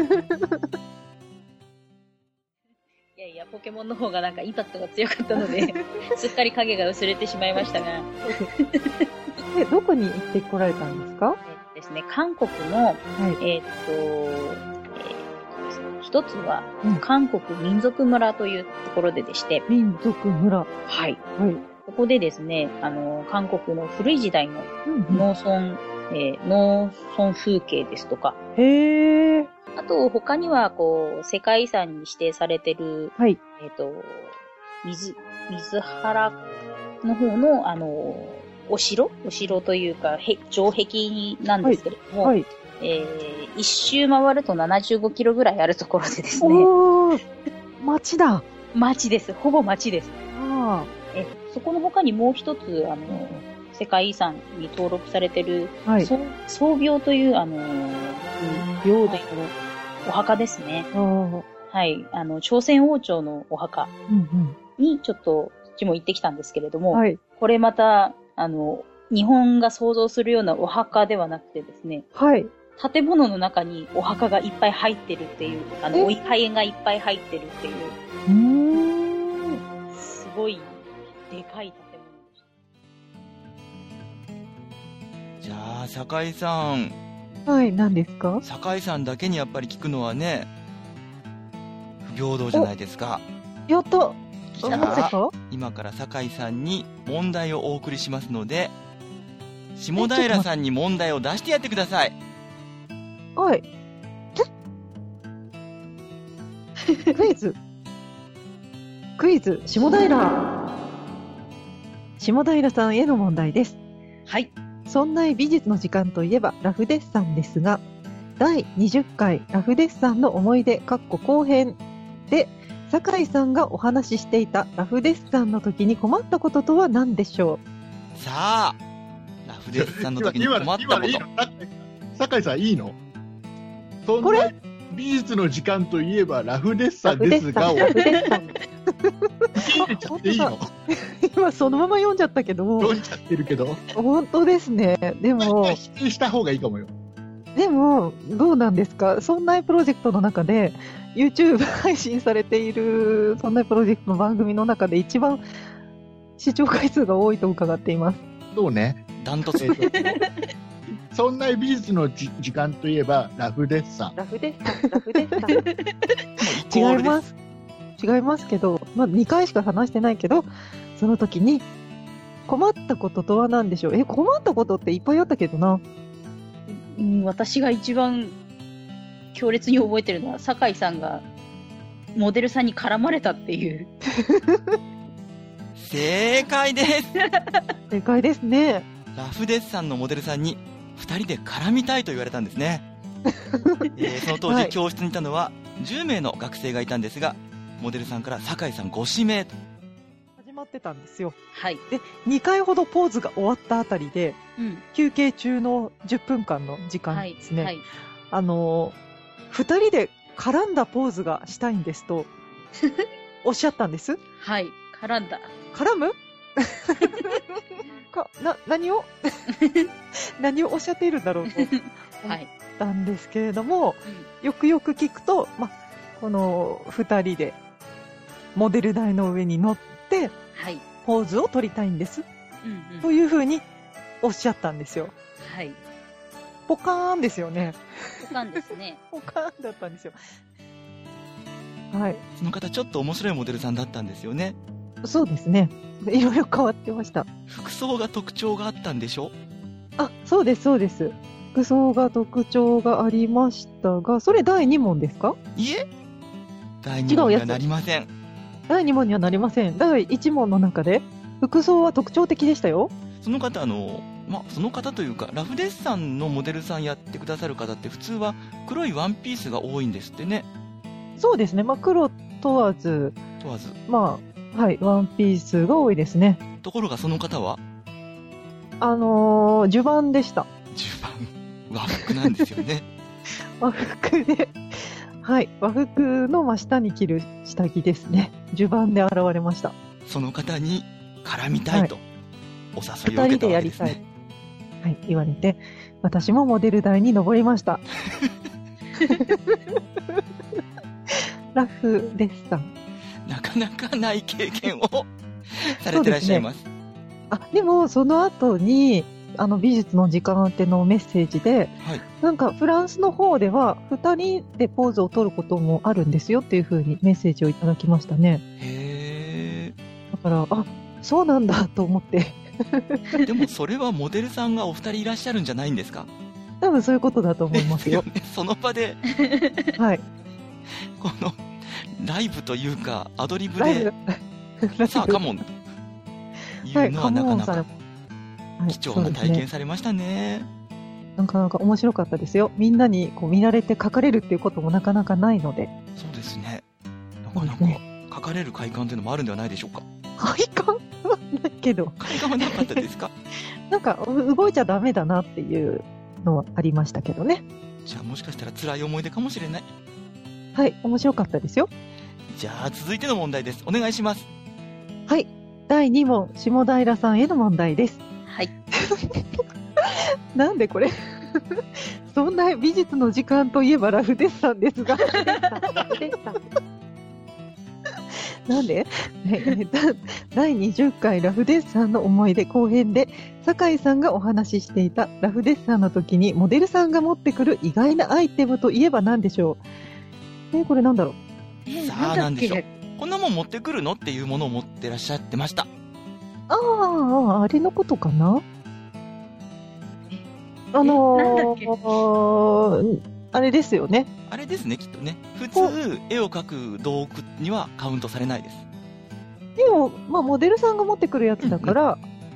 いや、ポケモンの方がなんかインパクトが強かったので、すっかり影が薄れてしまいましたが。 どこに行ってこられたんですか？ ですね、韓国の、 一つは、韓国民族村というところででして。 民族村。 はい。 はい。 ここでですね、韓国の古い時代の農村、農村風景ですとか。 へー。 あと、他には、世界遺産に指定されてる、 はい。 水原の方の、お城というか、城壁なんですけれども、はい。一周回ると75キロぐらいあるところでですね。 おー、町だ。 町です。ほぼ町です。 あそこの他にもう一つ、世界遺産に登録されてる、はい、宗廟という、廟でお墓ですね。はい。朝鮮王朝のお墓にちょっと、そっちも行ってきたんですけれども、はい、これまた、日本が想像するようなお墓ではなくてですね、 はい。 建物の中にお墓がいっぱい入ってるっていう、お位牌がいっぱい入ってるっていう、すごいでかい建物でした。じゃあ、酒井さん。 はい、何ですか？ 酒井さんだけにやっぱり聞くのはね、不平等じゃないですか。 やった。 じゃあ、今から酒井さんに問題をお送りしますので、下平さんに問題を出してやってください。 はい。クイズ、下平。下平さんへの問題です。 はい。 そんな美術の時間といえばラフデッサンですが、第20回ラフデッサンの思い出後編で、酒井さんがお話ししていたラフデッサンの時に困ったこととは何でしょう？さあ、ラフデッサンの時に困ったこと。 酒井さんいいの？そんな美術の時間といえばラフデッサンですが、 ラフデッサン。 聞いてちゃっていいの？ 今そのまま読んじゃったけど。 読んじゃってるけど。 本当ですね。でも。 否定した方がいいかもよ。 でも、どうなんですか？そんなプロジェクトの中で、YouTube 配信されている、そんなプロジェクトの番組の中で一番視聴回数が多いと伺っています。 そうね。 ダントツ。 そんな美術の時間といえば、ラフデッサン。 ラフデッサン。違います。違いますけど、まあ、2回しか話してないけど、その時に、困ったこととは何でしょう？困ったことっていっぱいあったけどな。 私が一番強烈に覚えてるのは、酒井さんがモデルさんに絡まれたっていう。 正解です。 正解ですね。 ラフデッサンのモデルさんに2人で絡みたいと言われたんですね。その当時、はい、教室にいたのは10名の学生がいたんですが、モデルさんから酒井さんご指名と始まってたんですよ。 はい。 で、2回ほどポーズが終わったあたりで、休憩中の10分間の時間ですね。はいはい、2人で絡んだポーズがしたいんですとおっしゃったんです。 はい、絡んだ。 絡む何を何をおっしゃっているんだろうと思ったんですけれども、よくよく聞くと、この2人でモデル台の上に乗って、ポーズを取りたいんです、というふうにおっしゃったんですよ。 はい。 ポカーンですよね。 ポカーンですね。 ポカーンだったんですよ。はい。 その方ちょっと面白いモデルさんだったんですよね。 そうですね。いろいろ変わってました。 服装が特徴があったんでしょ？ そうです、そうです。服装が特徴がありましたが、それ第2問ですか？ いえ、第2問にはなりません。 第2問にはなりません。第1問の中で、服装は特徴的でしたよ。 その方、その方というか、ラフデッサンのモデルさんやってくださる方って普通は黒いワンピースが多いんですってね。 そうですね。黒問わず。はい、ワンピースが多いですね。 ところがその方は襦袢でした。 襦袢。和服なんですよね。 和服で、はい、和服の真下に着る下着ですね。襦袢で現れました。 その方に絡みたいと、お誘いを受けたわけですね。2人でやりたい。 はい、言われて、私もモデル台に登りました。ラフデッサン。 なかなかない経験をされてらっしゃいます。 でも、その後に、 美術の時間宛てのメッセージで、 はい。 なんかフランスの方では2人でポーズを取ることもあるんですよっていう風にメッセージをいただきましたね。 へだから、あ、そうなんだと思って。 ー。でもそれはモデルさんがお二人いらっしゃるんじゃないんですか？ 多分そういうことだと思いますよ。 ね、その場で、 はい。 この、ライブというか、アドリブライで、 ブさあ、カモン、いうのはなかなかはい貴重な体験されましたね。 なかなか面白かったですよ。みんなにこう見慣れて書かれるっていうこともなかなかないので。 そうですね。なかなか書かれる快感というのもあるんではないでしょうか。 快感はないけど。 快感はなかったですか？ なんか動いちゃダメだなっていうのはありましたけどね。 じゃあもしかしたら辛い思い出かもしれない。 はい、面白かったですよ。 じゃあ続いての問題です。お願いします。 はい。第2問、下平さんへの問題です。 はい。 なんでこれそんな美術の時間といえばラフデッサンですが。なんで第20回ラフデッサンの思い出後編で、酒井さんがお話ししていたラフデッサンの時にモデルさんが持ってくる意外なアイテムといえば何でしょう？これなんだろう？ さあ何でしょう？こんなもん持ってくるのっていうものを持ってらっしゃってました。 あれのことかな？あれですよね。 あれですね、きっとね。普通、絵を描く道具にはカウントされないです。 でも、まあ、モデルさんが持ってくるやつだから、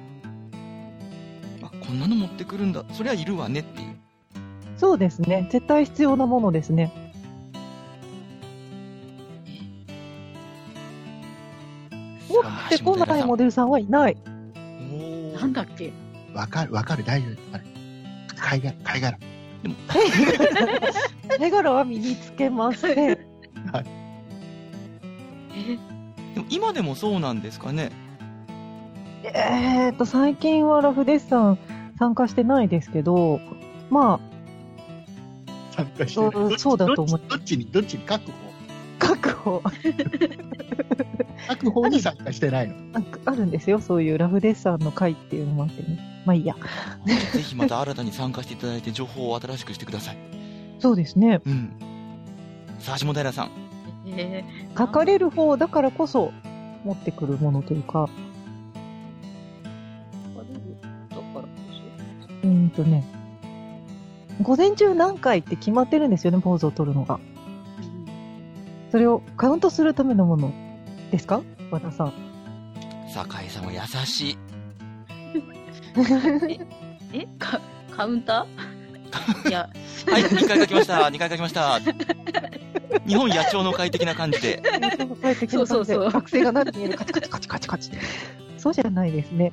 こんなの持ってくるんだ。そりゃいるわねっていう。 そうですね。絶対必要なものですね。持ってこないモデルさんはいない。 なんだっけ？ わかる、大丈夫。貝殻。 でも、 貝殻は身につけません。はい。 でも今でもそうなんですかね。 最近はラフデッサン参加してないですけど、まあ、参加してない。 そうだと思う。 どっちに確保。 確保に参加してないの？ あるんですよ。そういうラフデッサンの会っていうのもあってね。まあいいや。 ぜひまた新たに参加していただいて情報を新しくしてください。 そうですね。 うん。さあ、下平さん。 書かれる方だからこそ持ってくるものというか。午前中何回って決まってるんですよね、ポーズを取るのが。それをカウントするためのものですか、和田さん。 酒井さんは優しい。 カウンター？いや。 はい、2回書きました。日本野鳥の会的な感じで。 そう。学生が何見えるカチカチ。そうじゃないですね。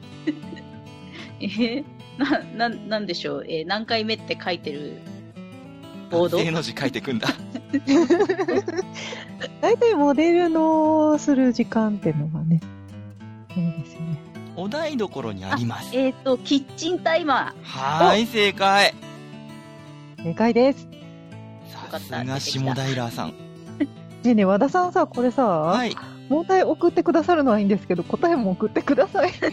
なんでしょう。何回目って書いてるボード？ 正の字書いてくんだ。 大体モデルのする時間っていうのがね、そうですよね。 お台所にあります。 キッチンタイマー。 はい、正解。 正解です。 さすが下平さん。 ねえねえ、和田さんさ、これさ、はい、問題送ってくださるのはいいんですけど、答えも送ってください。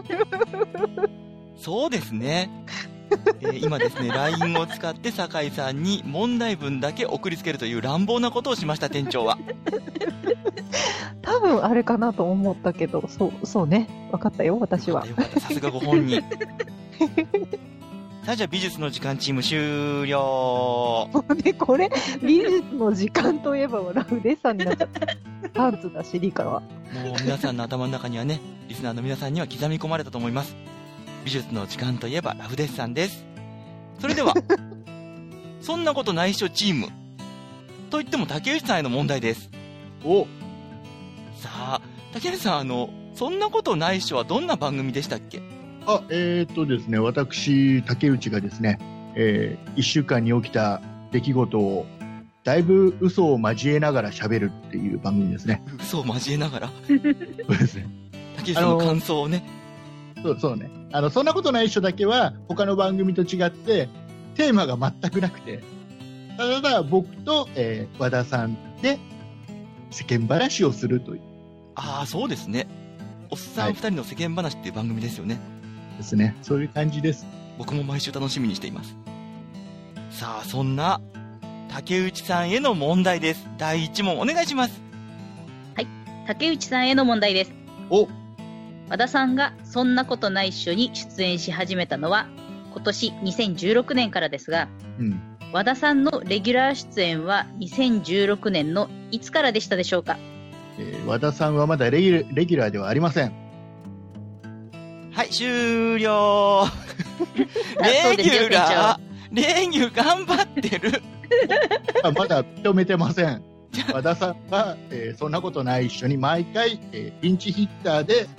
そうですね。今ですね、LINE を使って酒井さんに問題文だけ送りつけるという乱暴なことをしました、店長は。 多分あれかなと思ったけど、そうね。分かったよ、私は。 よかった、さすがご本人。さあ、じゃあ美術の時間チーム終了。 で、これ、美術の時間といえばラフデッサンになっちゃった。パンツだし、リカは。 もう皆さんの頭の中にはね、リスナーの皆さんには刻み込まれたと思います。美術の時間といえばラフデッサンです。それでは、そんなことないっしょチーム。と言っても竹内さんへの問題です。 お。 さあ、竹内さん、そんなことないっしょはどんな番組でしたっけ？ ですね、私、竹内がですね、1週間に起きた出来事を、だいぶ嘘を交えながら喋るっていう番組ですね。 嘘を交えながらそうですね。 竹内さんの感想をね。 そうね。そんなことない人だけは、他の番組と違って、テーマが全くなくて、ただ僕と、和田さんで世間話をするという。 ああ、そうですね。おっさん二人の世間話っていう番組ですよね。 ですね。そういう感じです。 僕も毎週楽しみにしています。さあ、そんな竹内さんへの問題です。第1問お願いします。 はい、竹内さんへの問題です。和田さんがそんなことないっしょに出演し始めたのは今年2016年からですが、和田さんのレギュラー出演は2016年のいつからでしたでしょうか？ 和田さんはまだレギュラーではありません。 はい、終了。レギュラー頑張ってる。 まだ認めてません。和田さんは、そんなことない一緒に毎回、ピンチヒッターで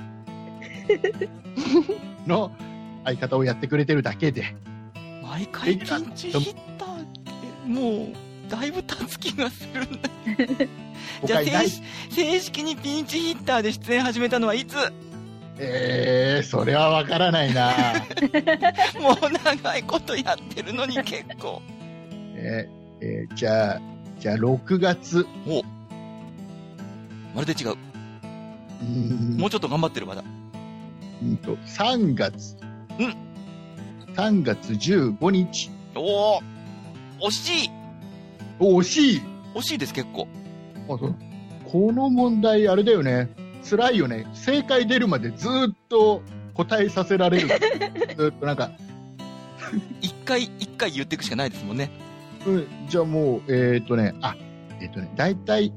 の相方をやってくれてるだけで。 毎回ピンチヒッターってもうだいぶ経つ気がするんだけど。じゃあ正式にピンチヒッターで出演始めたのはいつ？ それはわからないな。 もう長いことやってるのに結構。 じゃあ6月。 お、まるで違う。もうちょっと頑張ってるまだ。 3月。3月15日。 おー、惜しい。 惜しい。 惜しいです、結構。 この問題、あれだよね。辛いよね。正解出るまでずっと答えさせられる。ずっとなんか。 一回言っていくしかないですもんね。 じゃあもう、だいたい、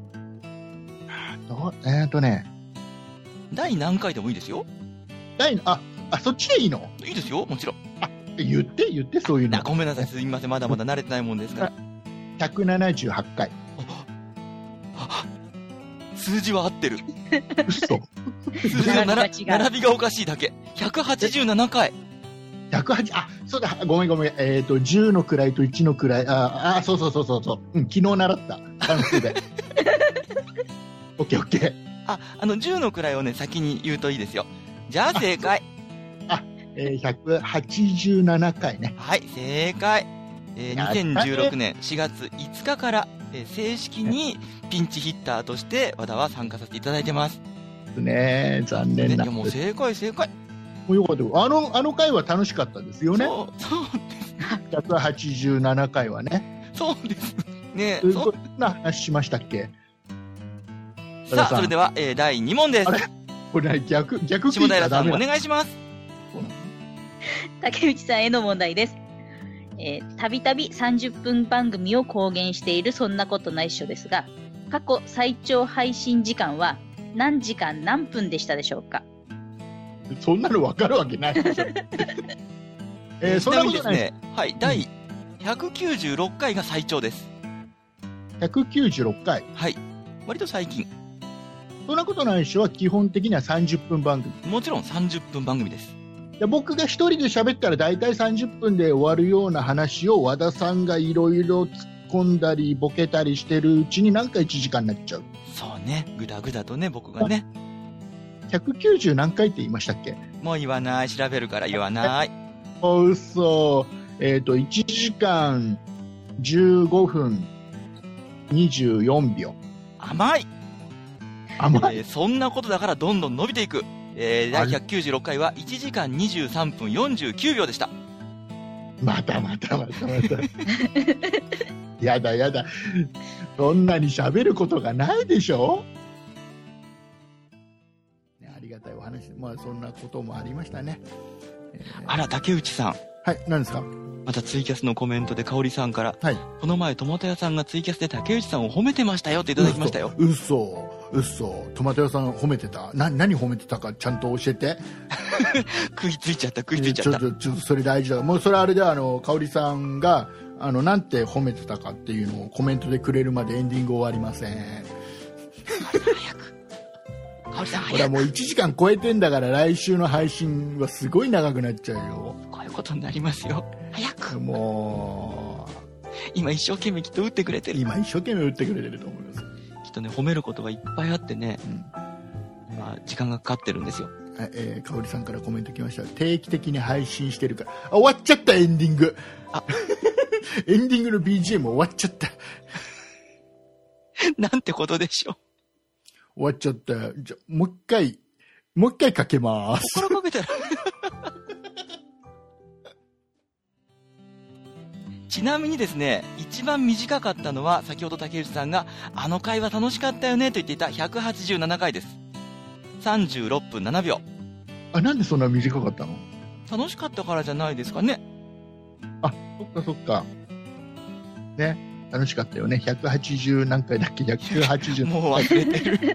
第何回でもいいですよ。 そっちでいいの？ いいですよ、もちろん。 言って、そういうの。 ごめんなさい、すみません。まだまだ慣れてないもんですから。 178回。 数字は合ってる。 嘘。 数字の並びがおかしいだけ。187回。 そうだ、ごめん。10の位と1の位。そう。昨日習った。関数で。オッケー。 10の位をね、先に言うといいですよ。じゃあ、正解。 187回ね。 はい、正解。2016年4月5日から、正式にピンチヒッターとして和田は参加させていただいてます。 ね、残念な。 もう正解。 もうよかった。あの回は楽しかったですよね。 そうです。 187回はね。 そうですね。 そんな話しましたっけ？ さあ、それでは、第2問です。 これ逆下平さんお願いします。 竹内さんへの問題です。たびたび30分番組を公言しているそんなことないっしょですが、過去最長配信時間は何時間何分でしたでしょうか？ そんなの分かるわけないでしょ。 そんなことないですね。はい、第196回が最長です。 196回。 はい。割と最近。 そんなことないっしょは基本的には30分番組。 もちろん30分番組です。 僕が一人で喋ったら大体30分で終わるような話を和田さんがいろいろ突っ込んだりボケたりしてるうちになんか1時間になっちゃう。 そうね。ぐだぐだとね、僕がね。 190何回って言いましたっけ？ もう言わない。調べるから言わない。 嘘。1時間15分24秒。 甘い。そんなことだからどんどん伸びていく。第196回は1時間23分49秒でした。 また。やだ。そんなに喋ることがないでしょ？ありがたいお話。そんなこともありましたね。 あら、竹内さん。 はい、何ですか？ またツイキャスのコメントで香織さんから、 はい、 この前トマト屋さんがツイキャスで竹内さんを褒めてましたよっていただきましたよ。 嘘。トマト屋さん褒めてた？何褒めてたかちゃんと教えて。 食いついちゃった。ちょっとそれ大事だ。もうそれあれで香織さんがなんて褒めてたかっていうのをコメントでくれるまでエンディング終わりません。 早く。香織さん早く。 ほらもう1時間超えてんだから来週の配信はすごい長くなっちゃうよ。 こういうことになりますよ。早く。 もう今一生懸命きっと打ってくれてる。 今一生懸命打ってくれてると思います。 きっとね、褒めることがいっぱいあってね、時間がかかってるんですよ。 香織さんからコメント来ました。定期的に配信してるから。終わっちゃったエンディング。エンディングの BGM 終わっちゃった。 なんてことでしょう。 終わっちゃった。じゃもう一回かけます。 これかけたらちなみにですね、一番短かったのは、先ほど竹内さんが、あの回は楽しかったよねと言っていた187回です。36分7秒。 あ、なんでそんな短かったの？ 楽しかったからじゃないですかね。 あ、そっかそっか。ね、楽しかったよね。180何回だっけ？ 180 もう忘れてる。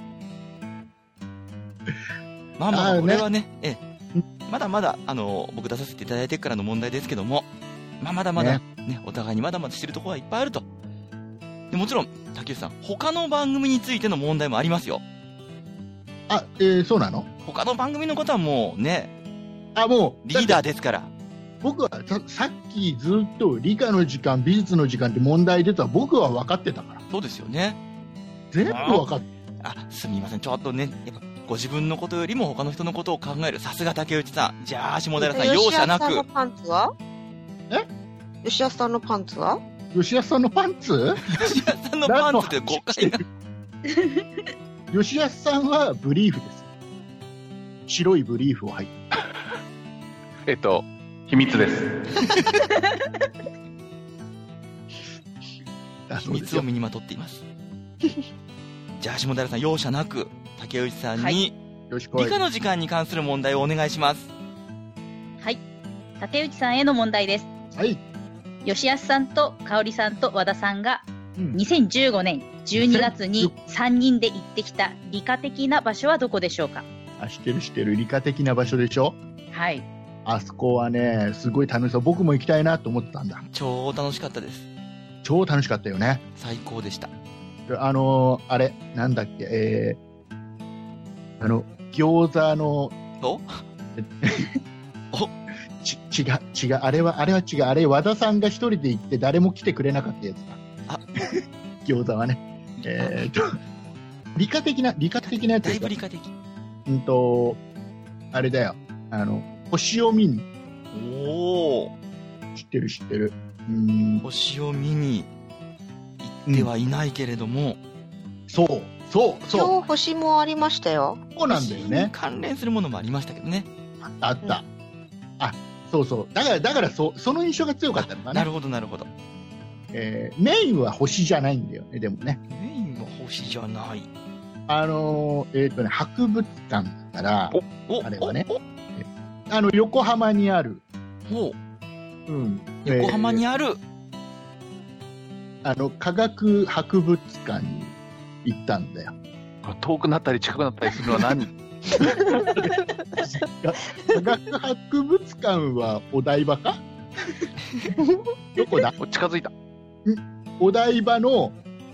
まあまあ、これはね、まだまだ、僕出させていただいてからの問題ですけども、まあまだまだ、ね、お互いにまだまだしてるところはいっぱいあると。でもちろん、竹内さん、他の番組についての問題もありますよ。 あ、そうなの？ 他の番組のことはもうね、 もう、 リーダーですから。 僕はさっきずっと理科の時間、美術の時間って問題出た僕は分かってたから。 そうですよね。 全部分かってすみません。ちょっとね、やっぱご自分のことよりも他の人のことを考える。さすが竹内さん。じゃあ、下平さん、容赦なく。 吉安さんのパンツは？吉安さんのパンツは？ 吉安さんのパンツ？ 吉安さんのパンツって誤解が。 吉安さんはブリーフです。白いブリーフを履いて。 秘密です。 秘密を身にまとっています。じゃあ、下平さん、容赦なく、竹内さんに、理科の時間に関する問題をお願いします。 はい。竹内さんへの問題です。 はい。 吉安さんと香織さんと和田さんが、2015年12月に3人で行ってきた理科的な場所はどこでしょうか？ 知ってる知ってる。理科的な場所でしょ？ はい。 あそこはね、すごい楽しそう。僕も行きたいなと思ってたんだ。 超楽しかったです。 超楽しかったよね。 最高でした。 あれ、なんだっけ、餃子の、違う、あれは違う。あれ、和田さんが一人で行って誰も来てくれなかったやつだ。餃子はね。理科的なやつです。 だいぶ理科的。 あれだよ。星を見に。 おー。 知ってる。 星を見に行ってはいないけれども。 そう。 今日星もありましたよ。 そうなんだよね。 関連するものもありましたけどね。 あった。そう。だからその印象が強かったのかな。 なるほど。 メインは星じゃないんだよね、でもね。 メインは星じゃない。 博物館だから、あれはね、横浜にある。 横浜にある。 科学博物館に行ったんだよ。 遠くなったり近くなったりするのは何？ 科学博物館はお台場か？どこだ？ 近づいた。 お台場の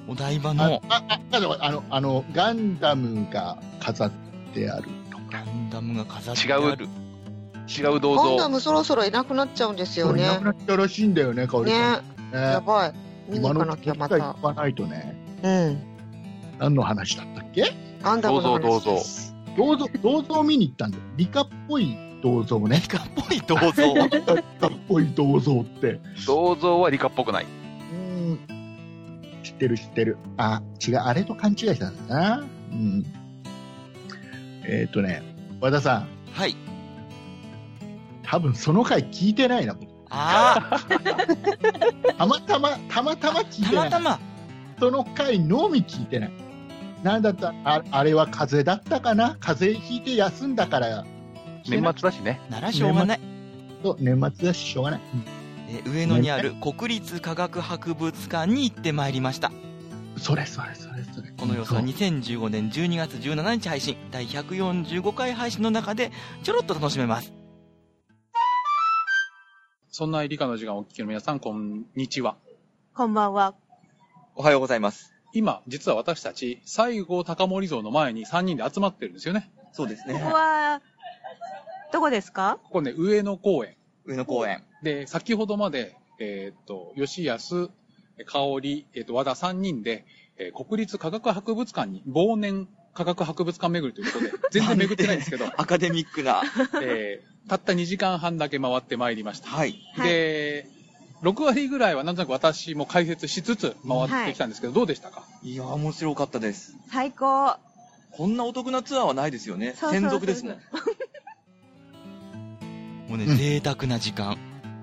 ガンダムが飾ってあるとか。 ガンダムが飾ってある。 違う銅像。 ガンダムそろそろいなくなっちゃうんですよね。 いなくなっちゃうらしいんだよね、香織さん。 やばい。見に行かなきゃまた。 行かないとね。何の話だったっけ？ ガンダムの話。 銅像を見に行ったんだよ。理科っぽい銅像ね。 理科っぽい銅像。 理科っぽい銅像って。 銅像は理科っぽくない。 知ってる。違う、あれと勘違いしたんだな。和田さん。 はい。 多分その回聞いてないな、僕。たまたま聞いてない。その回のみ聞いてない。なんだった、あれは風邪だったかな？風邪ひいて休んだから。 年末だしね。 ならしょうがない。 そう、年末だししょうがない。 上野にある国立科学博物館に行ってまいりました。 それ。 この様子は2015年12月17日配信、第145回配信の中でちょろっと楽しめます。 そんな理科の時間をお聞きの皆さん、こんにちは。 こんばんは。 おはようございます。 今、実は私たち、西郷隆盛像の前に3人で集まってるんですよね。 そうですね。 ここは、どこですか？ ここね、上野公園。で、先ほどまで、吉安、香織、和田3人で、国立科学博物館に忘年科学博物館巡りということで、全然巡ってないんですけど、 アカデミックな、 たった2時間半だけ回ってまいりました。 はい。 で、6割ぐらいはなんとなく私も解説しつつ回ってきたんですけど、どうでしたか？ いや、面白かったです。 最高。 こんなお得なツアーはないですよね。専属ですもん。もうね、贅沢な時間。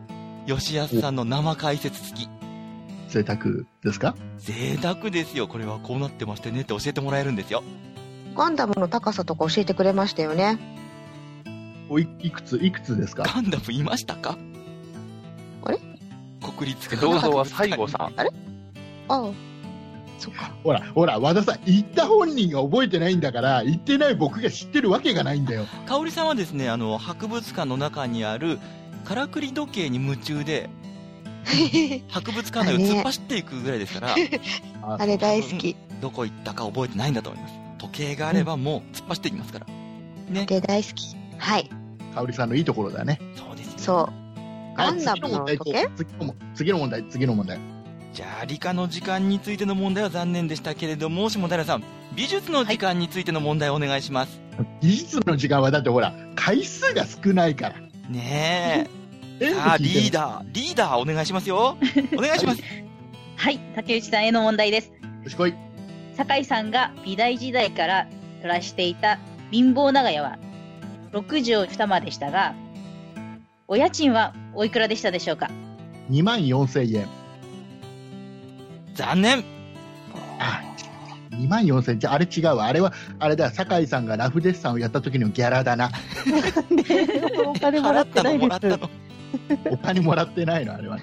吉安さんの生解説付き。 贅沢ですか？ 贅沢ですよ。これはこうなってましてねって教えてもらえるんですよ。 ガンダムの高さとか教えてくれましたよね。 いくつですか？ ガンダムいましたか？ あれ？ 国立科銅像は西郷さん。 あれ？ああ、そっか。 ほら、和田さん、言った本人が覚えてないんだから、言ってない僕が知ってるわけがないんだよ。 香織さんはですね、博物館の中にあるからくり時計に夢中で、博物館内を突っ走っていくぐらいですから、 あれ大好き。 どこ行ったか覚えてないんだと思います。時計があればもう突っ走っていきますから。ね。 時計大好き。はい。 香織さんのいいところだね。 そうですよ。 そう。ガンダムの時計？ 次の問題。 じゃあ、理科の時間についての問題は残念でしたけれども、下平さん、美術の時間についての問題をお願いします。 美術の時間はだってほら、回数が少ないから。 ねえ。さあ、リーダーお願いしますよ。お願いします。 はい、竹内さんへの問題です。 よしこい。 酒井さんが美大時代から暮らしていた貧乏長屋は6畳2間でしたが、お家賃はおいくらでしたでしょうか ？24,000円。 残念。 24,000円。じゃあ、あれ違うわ。あれだ、酒井さんがラフデッサンをやった時のギャラだな。 お金もらってないです。 お金もらってないの、あれはね。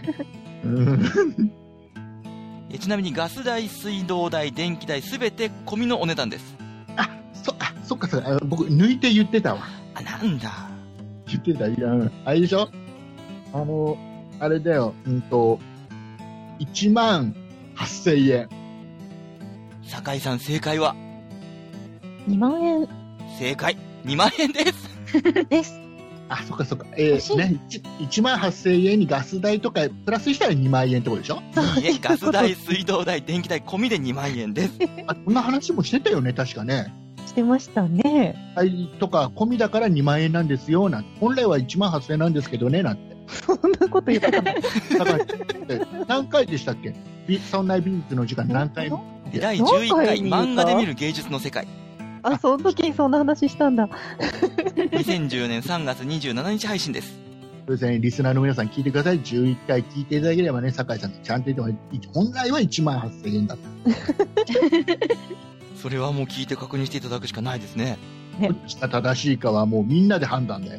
ちなみにガス代、水道代、電気代すべて込みのお値段です。 そっか。僕、抜いて言ってたわ。 なんだ。 言ってた。あれでしょ？あれだよ。18,000円。 酒井さん、正解は 2万円。 正解。2万円です。 です。 そっか。18,000円にガス代とかプラスしたら2万円ってことでしょ？ いえ、ガス代、水道代、電気代込みで2万円です。 こんな話もしてたよね、確かね。 してましたね。 とか、込みだから2万円なんですよ、なんて。本来は18,000円なんですけどね、なんて。 そんなこと言ったかな。 だから、何回でしたっけ？そんな美術の時間何回も？ 第11回漫画で見る芸術の世界。 その時にそんな話したんだ。 2014年3月27日配信です。 そうですね、リスナーの皆さん聞いてください。11回聞いていただければね、酒井さんちゃんと言っても、本来は18,000円だった。 それはもう聞いて確認していただくしかないですね。 どっちが正しいかはもうみんなで判断だよ。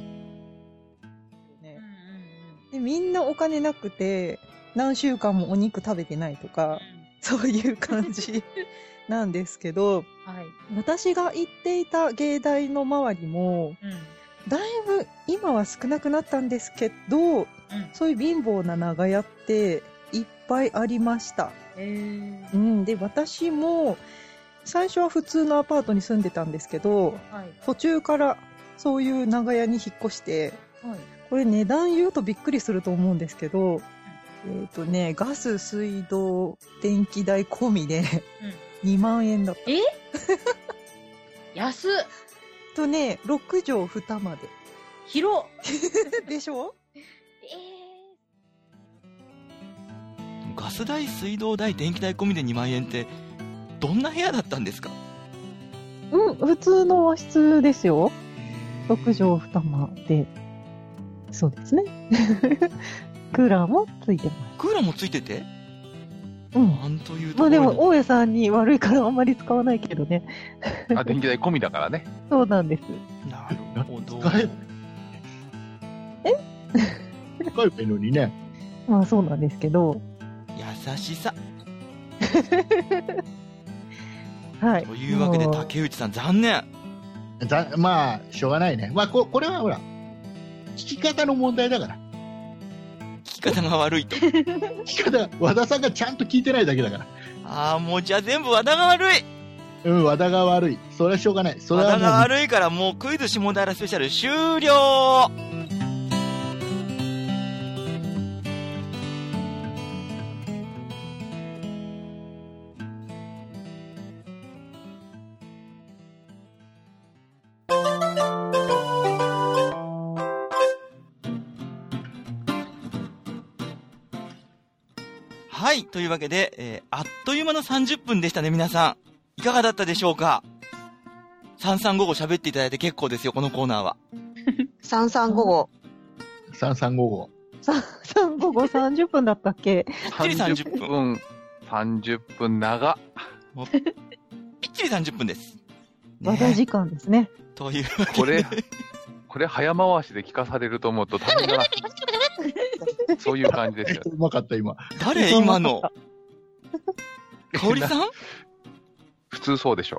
でみんなお金なくて、何週間もお肉食べてないとか、そういう感じなんですけど、私が行っていた芸大の周りも、だいぶ今は少なくなったんですけど、そういう貧乏な長屋っていっぱいありました。で、私も最初は普通のアパートに住んでたんですけど、途中からそういう長屋に引っ越して、これ値段言うとびっくりすると思うんですけど、ガス、水道、電気代込みで2万円だった。 安っ。 6畳2間で。 広でしょ？ ガス代、水道代、電気代込みで2万円って、どんな部屋だったんですか？ 普通の和室ですよ。6畳2間で。そうですね。クーラーもついてます。 クーラーもついてて？なんというところに。 でも、大家さんに悪いからあんまり使わないけどね。 電気代込みだからね。 そうなんです。 なるほど。 使えばいいのにね。 そうなんですけど。 優しさ。 はい。 というわけで、竹内さん、残念。 しょうがないね。これはほら、聞き方の問題だから。 聞き方が悪いと。 聞き方、和田さんがちゃんと聞いてないだけだから。 もうじゃあ全部和田が悪い。 和田が悪い。それはしょうがない。 和田が悪いからもうクイズ下平スペシャル終了。はい。というわけで、あっという間の30分でしたね、皆さん。いかがだったでしょうか？3355喋っていただいて結構ですよ、このコーナーは。 3355。 3355。 午後30分だったっけ？ ぴっちり30分。 30分長。 もうぴっちり30分です。 和田時間ですね。 というわけで。 これ早回しで聞かされると思うと大変だな。そういう感じですよ。 うまかった、今。 誰今の。かおりさん普通そうでしょ。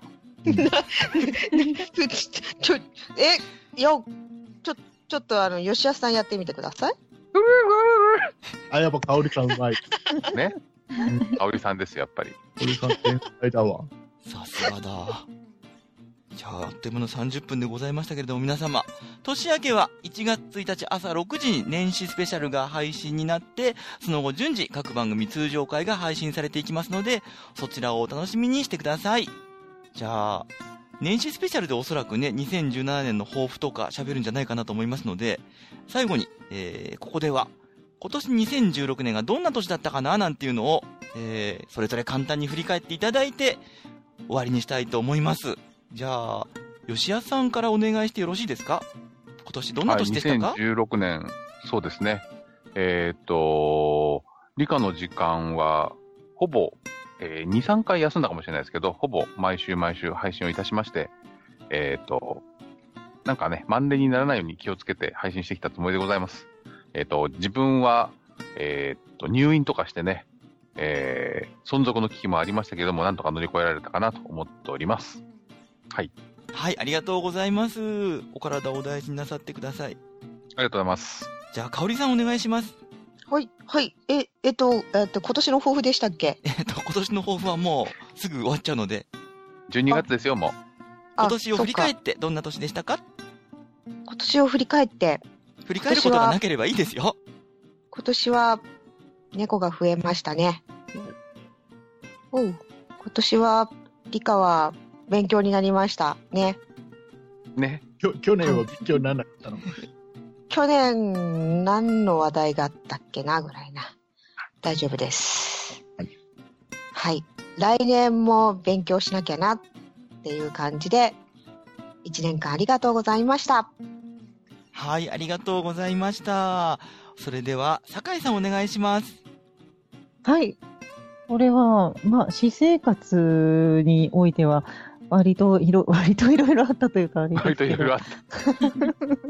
ちょっと吉安さんやってみてください。 やっぱかおりさんうまい。 ね。かおりさんです、やっぱり。かおりさん天才だわ。 さすがだ。じゃあ、あっという間の30分でございましたけれども、皆様、年明けは1月1日朝6時に年始スペシャルが配信になって、その後順次各番組通常回が配信されていきますので、そちらをお楽しみにしてください。じゃあ、年始スペシャルでおそらくね、2017年の抱負とか喋るんじゃないかなと思いますので、最後に、ここでは、今年2016年がどんな年だったかななんていうのを、それぞれ簡単に振り返っていただいて、終わりにしたいと思います。じゃあ、吉安さんからお願いしてよろしいですか？今年どんな年でしたか？ はい、2016年、そうですね。理科の時間は、ほぼ、2、3回休んだかもしれないですけど、ほぼ毎週配信をいたしまして、なんかね、マンネリにならないように気をつけて配信してきたつもりでございます。自分は、入院とかしてね、存続の危機もありましたけども、なんとか乗り越えられたかなと思っております。はい。 はい、ありがとうございます。お体をお大事になさってください。 ありがとうございます。 じゃあ、かおりさんお願いします。 はい、はい。今年の抱負でしたっけ？ 今年の抱負はもうすぐ終わっちゃうので。 12月ですよ、もう。 今年を振り返ってどんな年でしたか？ 今年を振り返って。 振り返ることがなければいいですよ。 今年は猫が増えましたね。今年は理科は勉強になりましたね。 ね。 去年は勉強にならなかったの？ 去年何の話題があったっけなぐらいな。大丈夫です。はい。はい。来年も勉強しなきゃなっていう感じで、1年間ありがとうございました。 はい、ありがとうございました。それでは、酒井さんお願いします。 はい。これは、私生活においては、割といろいろあったというか、あれですけど。割といろいろあった。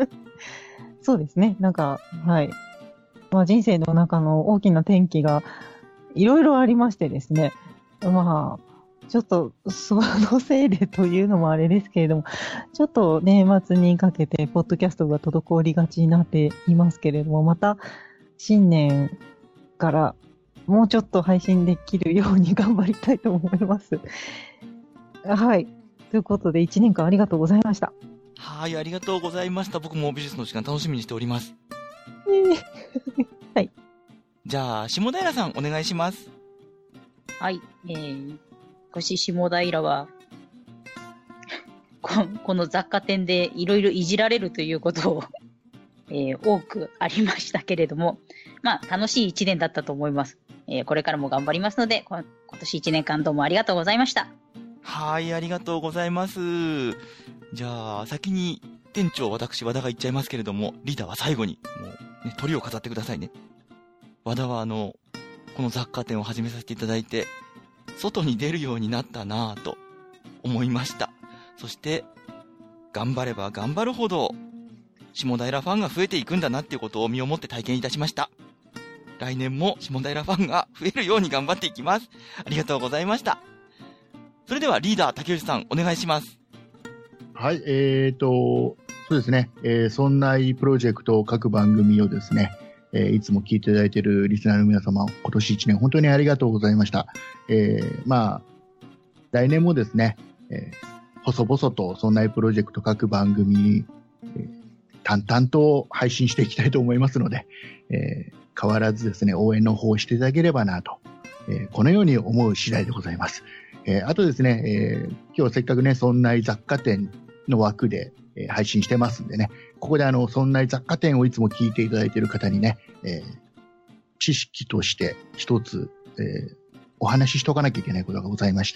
そうですね。なんか、はい。人生の中の大きな転機がいろいろありましてですね。ちょっと、そのせいでというのもあれですけれども、ちょっと年末にかけて、ポッドキャストが滞りがちになっていますけれども、また、新年からもうちょっと配信できるように頑張りたいと思います。はい。ということで、1年間ありがとうございました。 はい、ありがとうございました。僕も美術の時間楽しみにしております。 はい。 じゃあ、下平さんお願いします。 はい。私、下平は、この雑貨店でいろいろいじられるということを、多くありましたけれども、楽しい1年だったと思います。これからも頑張りますので、今年1年間どうもありがとうございました。 はい、ありがとうございます。じゃあ、先に店長、私、和田が言っちゃいますけれども、リーダーは最後に、もう、ね、鳥を飾ってくださいね。和田はこの雑貨店を始めさせていただいて、外に出るようになったなぁと思いました。そして、頑張れば頑張るほど、下平ファンが増えていくんだなっていうことを身をもって体験いたしました。来年も下平ファンが増えるように頑張っていきます。ありがとうございました。それではリーダー竹内さんお願いします。 はい、そうですね、そんないプロジェクト各番組をですね、いつも聞いていただいているリスナーの皆様、今年1年本当にありがとうございました。来年もですね、細々とそんないプロジェクト各番組、淡々と配信していきたいと思いますので、変わらずですね、応援の方をしていただければなと、このように思う次第でございます。あとですね、今日せっかくね、そんない雑貨店の枠で、配信してますんでね、ここでそんない雑貨店をいつも聞いていただいている方にね、知識として一つ、お話ししとかなきゃいけないことがございまして、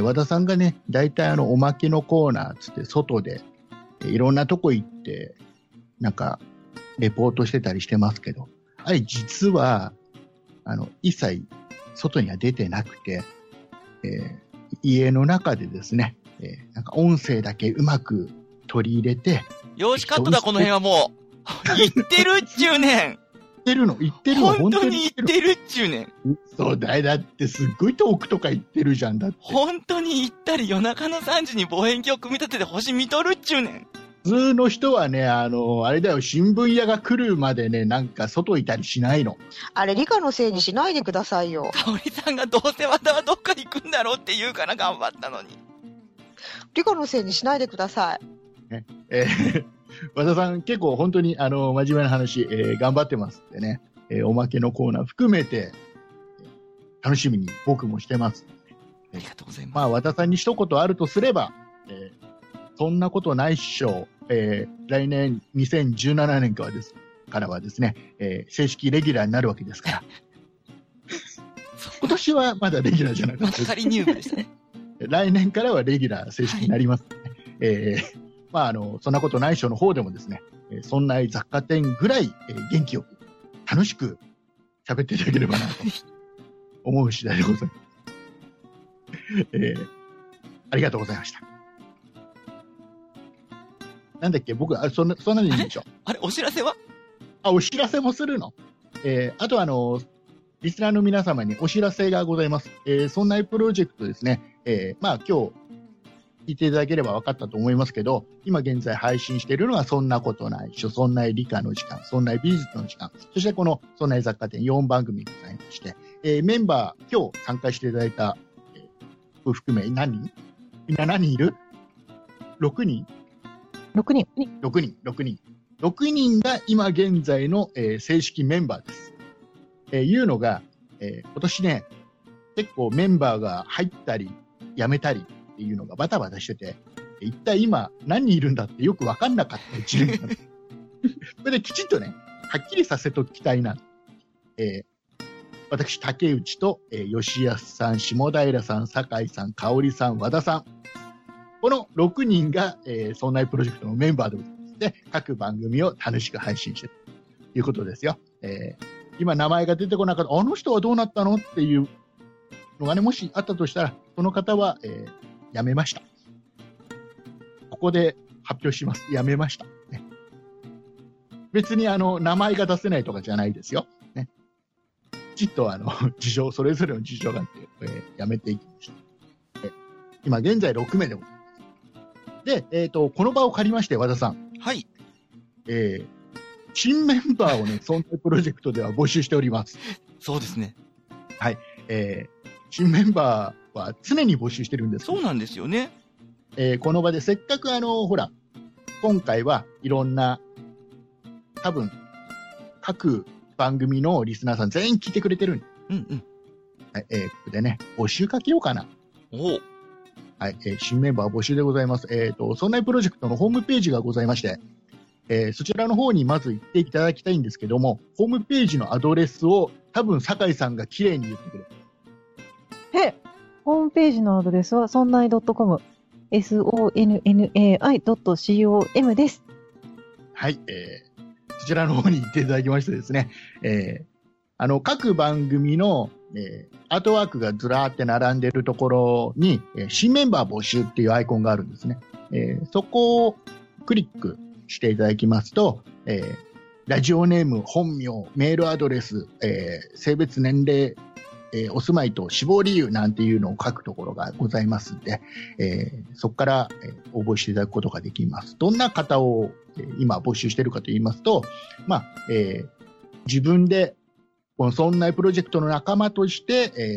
和田さんがね、大体おまけのコーナーつって外で、いろんなとこ行って、なんか、レポートしてたりしてますけど、 あれ実は、一切外には出てなくて、家の中でですね、なんか音声だけうまく取り入れて。 よし、カットだ、この辺はもう。言ってるっちゅうねん。 言ってるの本当に言ってるっちゅうねん。 そうだよ。だってすっごい遠くとか言ってるじゃんだって。 本当に言ったり夜中の3時に望遠鏡組み立てて星見とるっちゅうねん。 普通の人はね、あれだよ、新聞屋が来るまでね、なんか外いたりしないの。 あれ、理科のせいにしないでくださいよ。 香織さんがどうせ和田はどっか行くんだろうって言うから頑張ったのに。 理科のせいにしないでください。 ね、和田さん結構本当に真面目な話、頑張ってますんでね、おまけのコーナー含めて、楽しみに僕もしてます。 ありがとうございます。 まあ、和田さんに一言あるとすれば、そんなことないっしょ。来年2017年からはですね、正式レギュラーになるわけですから。今年はまだレギュラーじゃなかったです。 仮入部でしたね。 来年からはレギュラー正式になります、ね。まあ、そんなことないっしょの方でもですね、そんな雑貨店ぐらい、元気よく、楽しく喋っていただければなと思う次第でございます。ありがとうございました。なんだっけ、僕、そんなでいいんでしょ。 あれ、お知らせは？ お知らせもするの？あとリスナーの皆様にお知らせがございます。そんなプロジェクトですね。まあ今日聞いていただければ分かったと思いますけど、今現在配信しているのはそんなことないっしょ、そんな理科の時間、そんな美術の時間、そしてこのそんな雑貨店4番組ございまして、メンバー、今日参加していただいた、含め何人？みんな何人いる？ 6 人 6人。 6人が今現在の、正式メンバーです。いうのが、今年ね、結構メンバーが入ったり、辞めたりっていうのがバタバタしてて、一体今何人いるんだってよく分かんなかった1年間。それできちんとね、はっきりさせときたいな。私、竹内と、吉安さん、下平さん、酒井さん、香織さん、和田さん。この6人が、そんなプロジェクトのメンバーでございます。で、各番組を楽しく配信しているということですよ。今名前が出てこなかった、あの人はどうなったのっていうのがね、もしあったとしたら、その方は、辞めました。ここで発表します。辞めました。ね、別に名前が出せないとかじゃないですよ。ね、きちっと事情、それぞれの事情があって、辞めていきました。今現在6名でございます。で、この場を借りまして、和田さん。 はい。 新メンバーをね、そんなプロジェクトでは募集しております。 そうですね。 はい。新メンバーは常に募集してるんです。 そうなんですよね。 この場でせっかくほら、今回はいろんな、多分、各番組のリスナーさん全員聞いてくれてるんで。 うんうん。 はい、ここでね、募集かけようかな。 おはい、新メンバー募集でございます。そんなプロジェクトのホームページがございまして、そちらの方にまず行っていただきたいんですけども、ホームページのアドレスを多分酒井さんが綺麗に言ってくれる。 ホームページのアドレスは、そんない .com、sonnai.com です。 はい、そちらの方に行っていただきましてですね、各番組の、アートワークがずらーって並んでいるところに、新メンバー募集っていうアイコンがあるんですね。そこをクリックしていただきますと、ラジオネーム、本名、メールアドレス、性別、年齢、お住まいと死亡理由なんていうのを書くところがございますので、そこから、応募していただくことができます。どんな方を、今募集しているかと言いますと、自分でこのそんなプロジェクトの仲間として、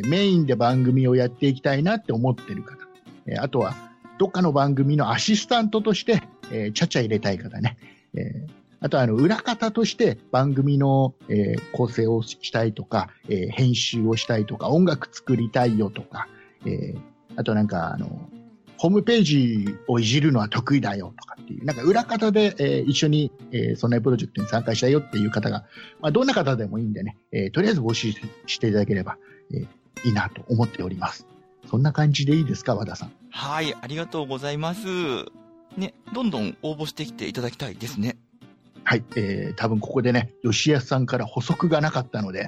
メインで番組をやっていきたいなって思っている方、あとはどっかの番組のアシスタントとして、ちゃちゃ入れたい方ね、あとは裏方として番組の、構成をしたいとか、編集をしたいとか、音楽作りたいよとか、あとなんかホームページをいじるのは得意だよとかっていう、なんか裏方で、一緒に、そんなプロジェクトに参加したよっていう方が、どんな方でもいいんでね、とりあえず募集していただければ、いいなと思っております。そんな感じでいいですか、和田さん。 はい、ありがとうございます。ね、どんどん応募してきていただきたいですね。 はい、多分ここでね、吉安さんから補足がなかったので、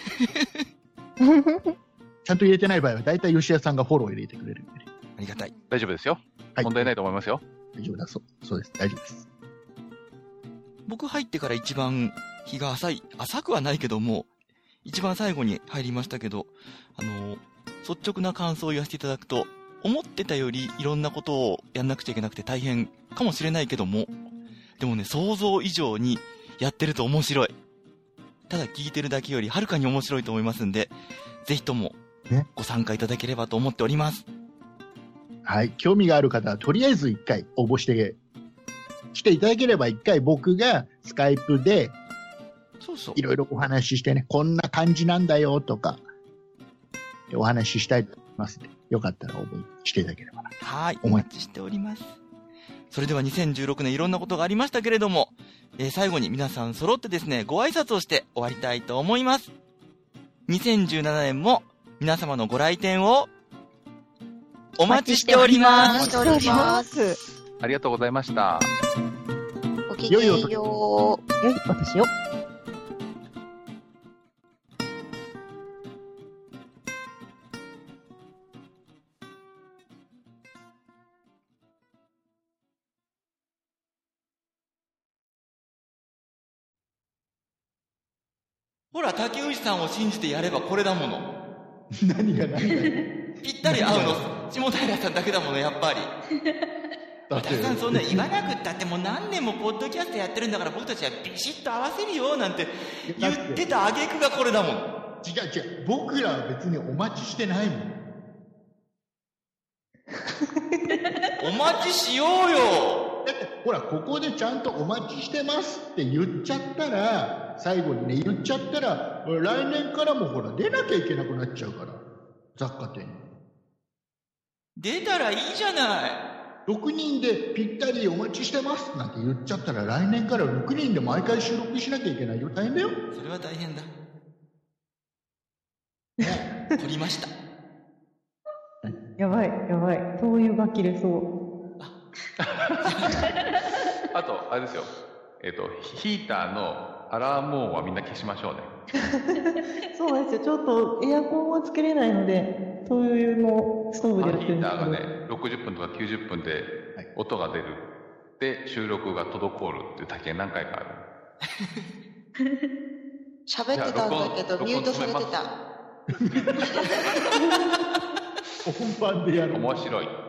ちゃんと入れてない場合は、だいたい吉安さんがフォロー入れてくれるんでね。 ありがたい。 大丈夫ですよ。 はい、 問題ないと思いますよ。 大丈夫だそうです。大丈夫です。 僕入ってから一番日が浅くはないけども、一番最後に入りましたけど、率直な感想を言わせていただくと、思ってたよりいろんなことをやんなくちゃいけなくて大変かもしれないけども、でもね、想像以上にやってると面白い。ただ聞いてるだけよりはるかに面白いと思いますんで、ぜひともご参加いただければと思っております。 はい、興味がある方はとりあえず1回応募して来ていただければ、1回僕がスカイプでいろいろお話ししてね、こんな感じなんだよとかお話ししたいと思いますので、よかったら応募していただければな。 はい、お待ちしております。それでは2016年いろんなことがありましたけれども、最後に皆さん揃ってですね、ご挨拶をして終わりたいと思います。2017年も皆様のご来店をお待ちしております。 ありがとうございました。 ごきげんよう。 良いお年を。 ほら、竹内さんを信じてやればこれだもの。 何がぴったり合うの、下平さんだけだもの、やっぱり。和田さん、そんな言わなくったって、もう何年もポッドキャストやってるんだから、僕たちはビシッと合わせるよ、なんて言ってた挙句がこれだもん。 違う、僕らは別にお待ちしてないもん。 お待ちしようよ。 だって、ほら、ここでちゃんとお待ちしてますって言っちゃったら、最後にね、言っちゃったら、来年からもほら、出なきゃいけなくなっちゃうから、雑貨店に。 出たらいいじゃない。 6人でぴったりお待ちしてますなんて言っちゃったら、来年から6人で毎回収録しなきゃいけないよ。大変だよ。 それは大変だ。取りました。 やばい。灯油が切れそう。 あと、あれですよ。ヒーターのアラーム音はみんな消しましょうね。 そうなんですよ。ちょっとエアコンはつけれないので、灯油のストーブでやってるんですけど。 ヒーターがね、60分とか90分で音が出る。で、収録が滞るっていう体験何回かある。 喋ってたんだけど、ミュートされてた。 本番でやる。 面白い。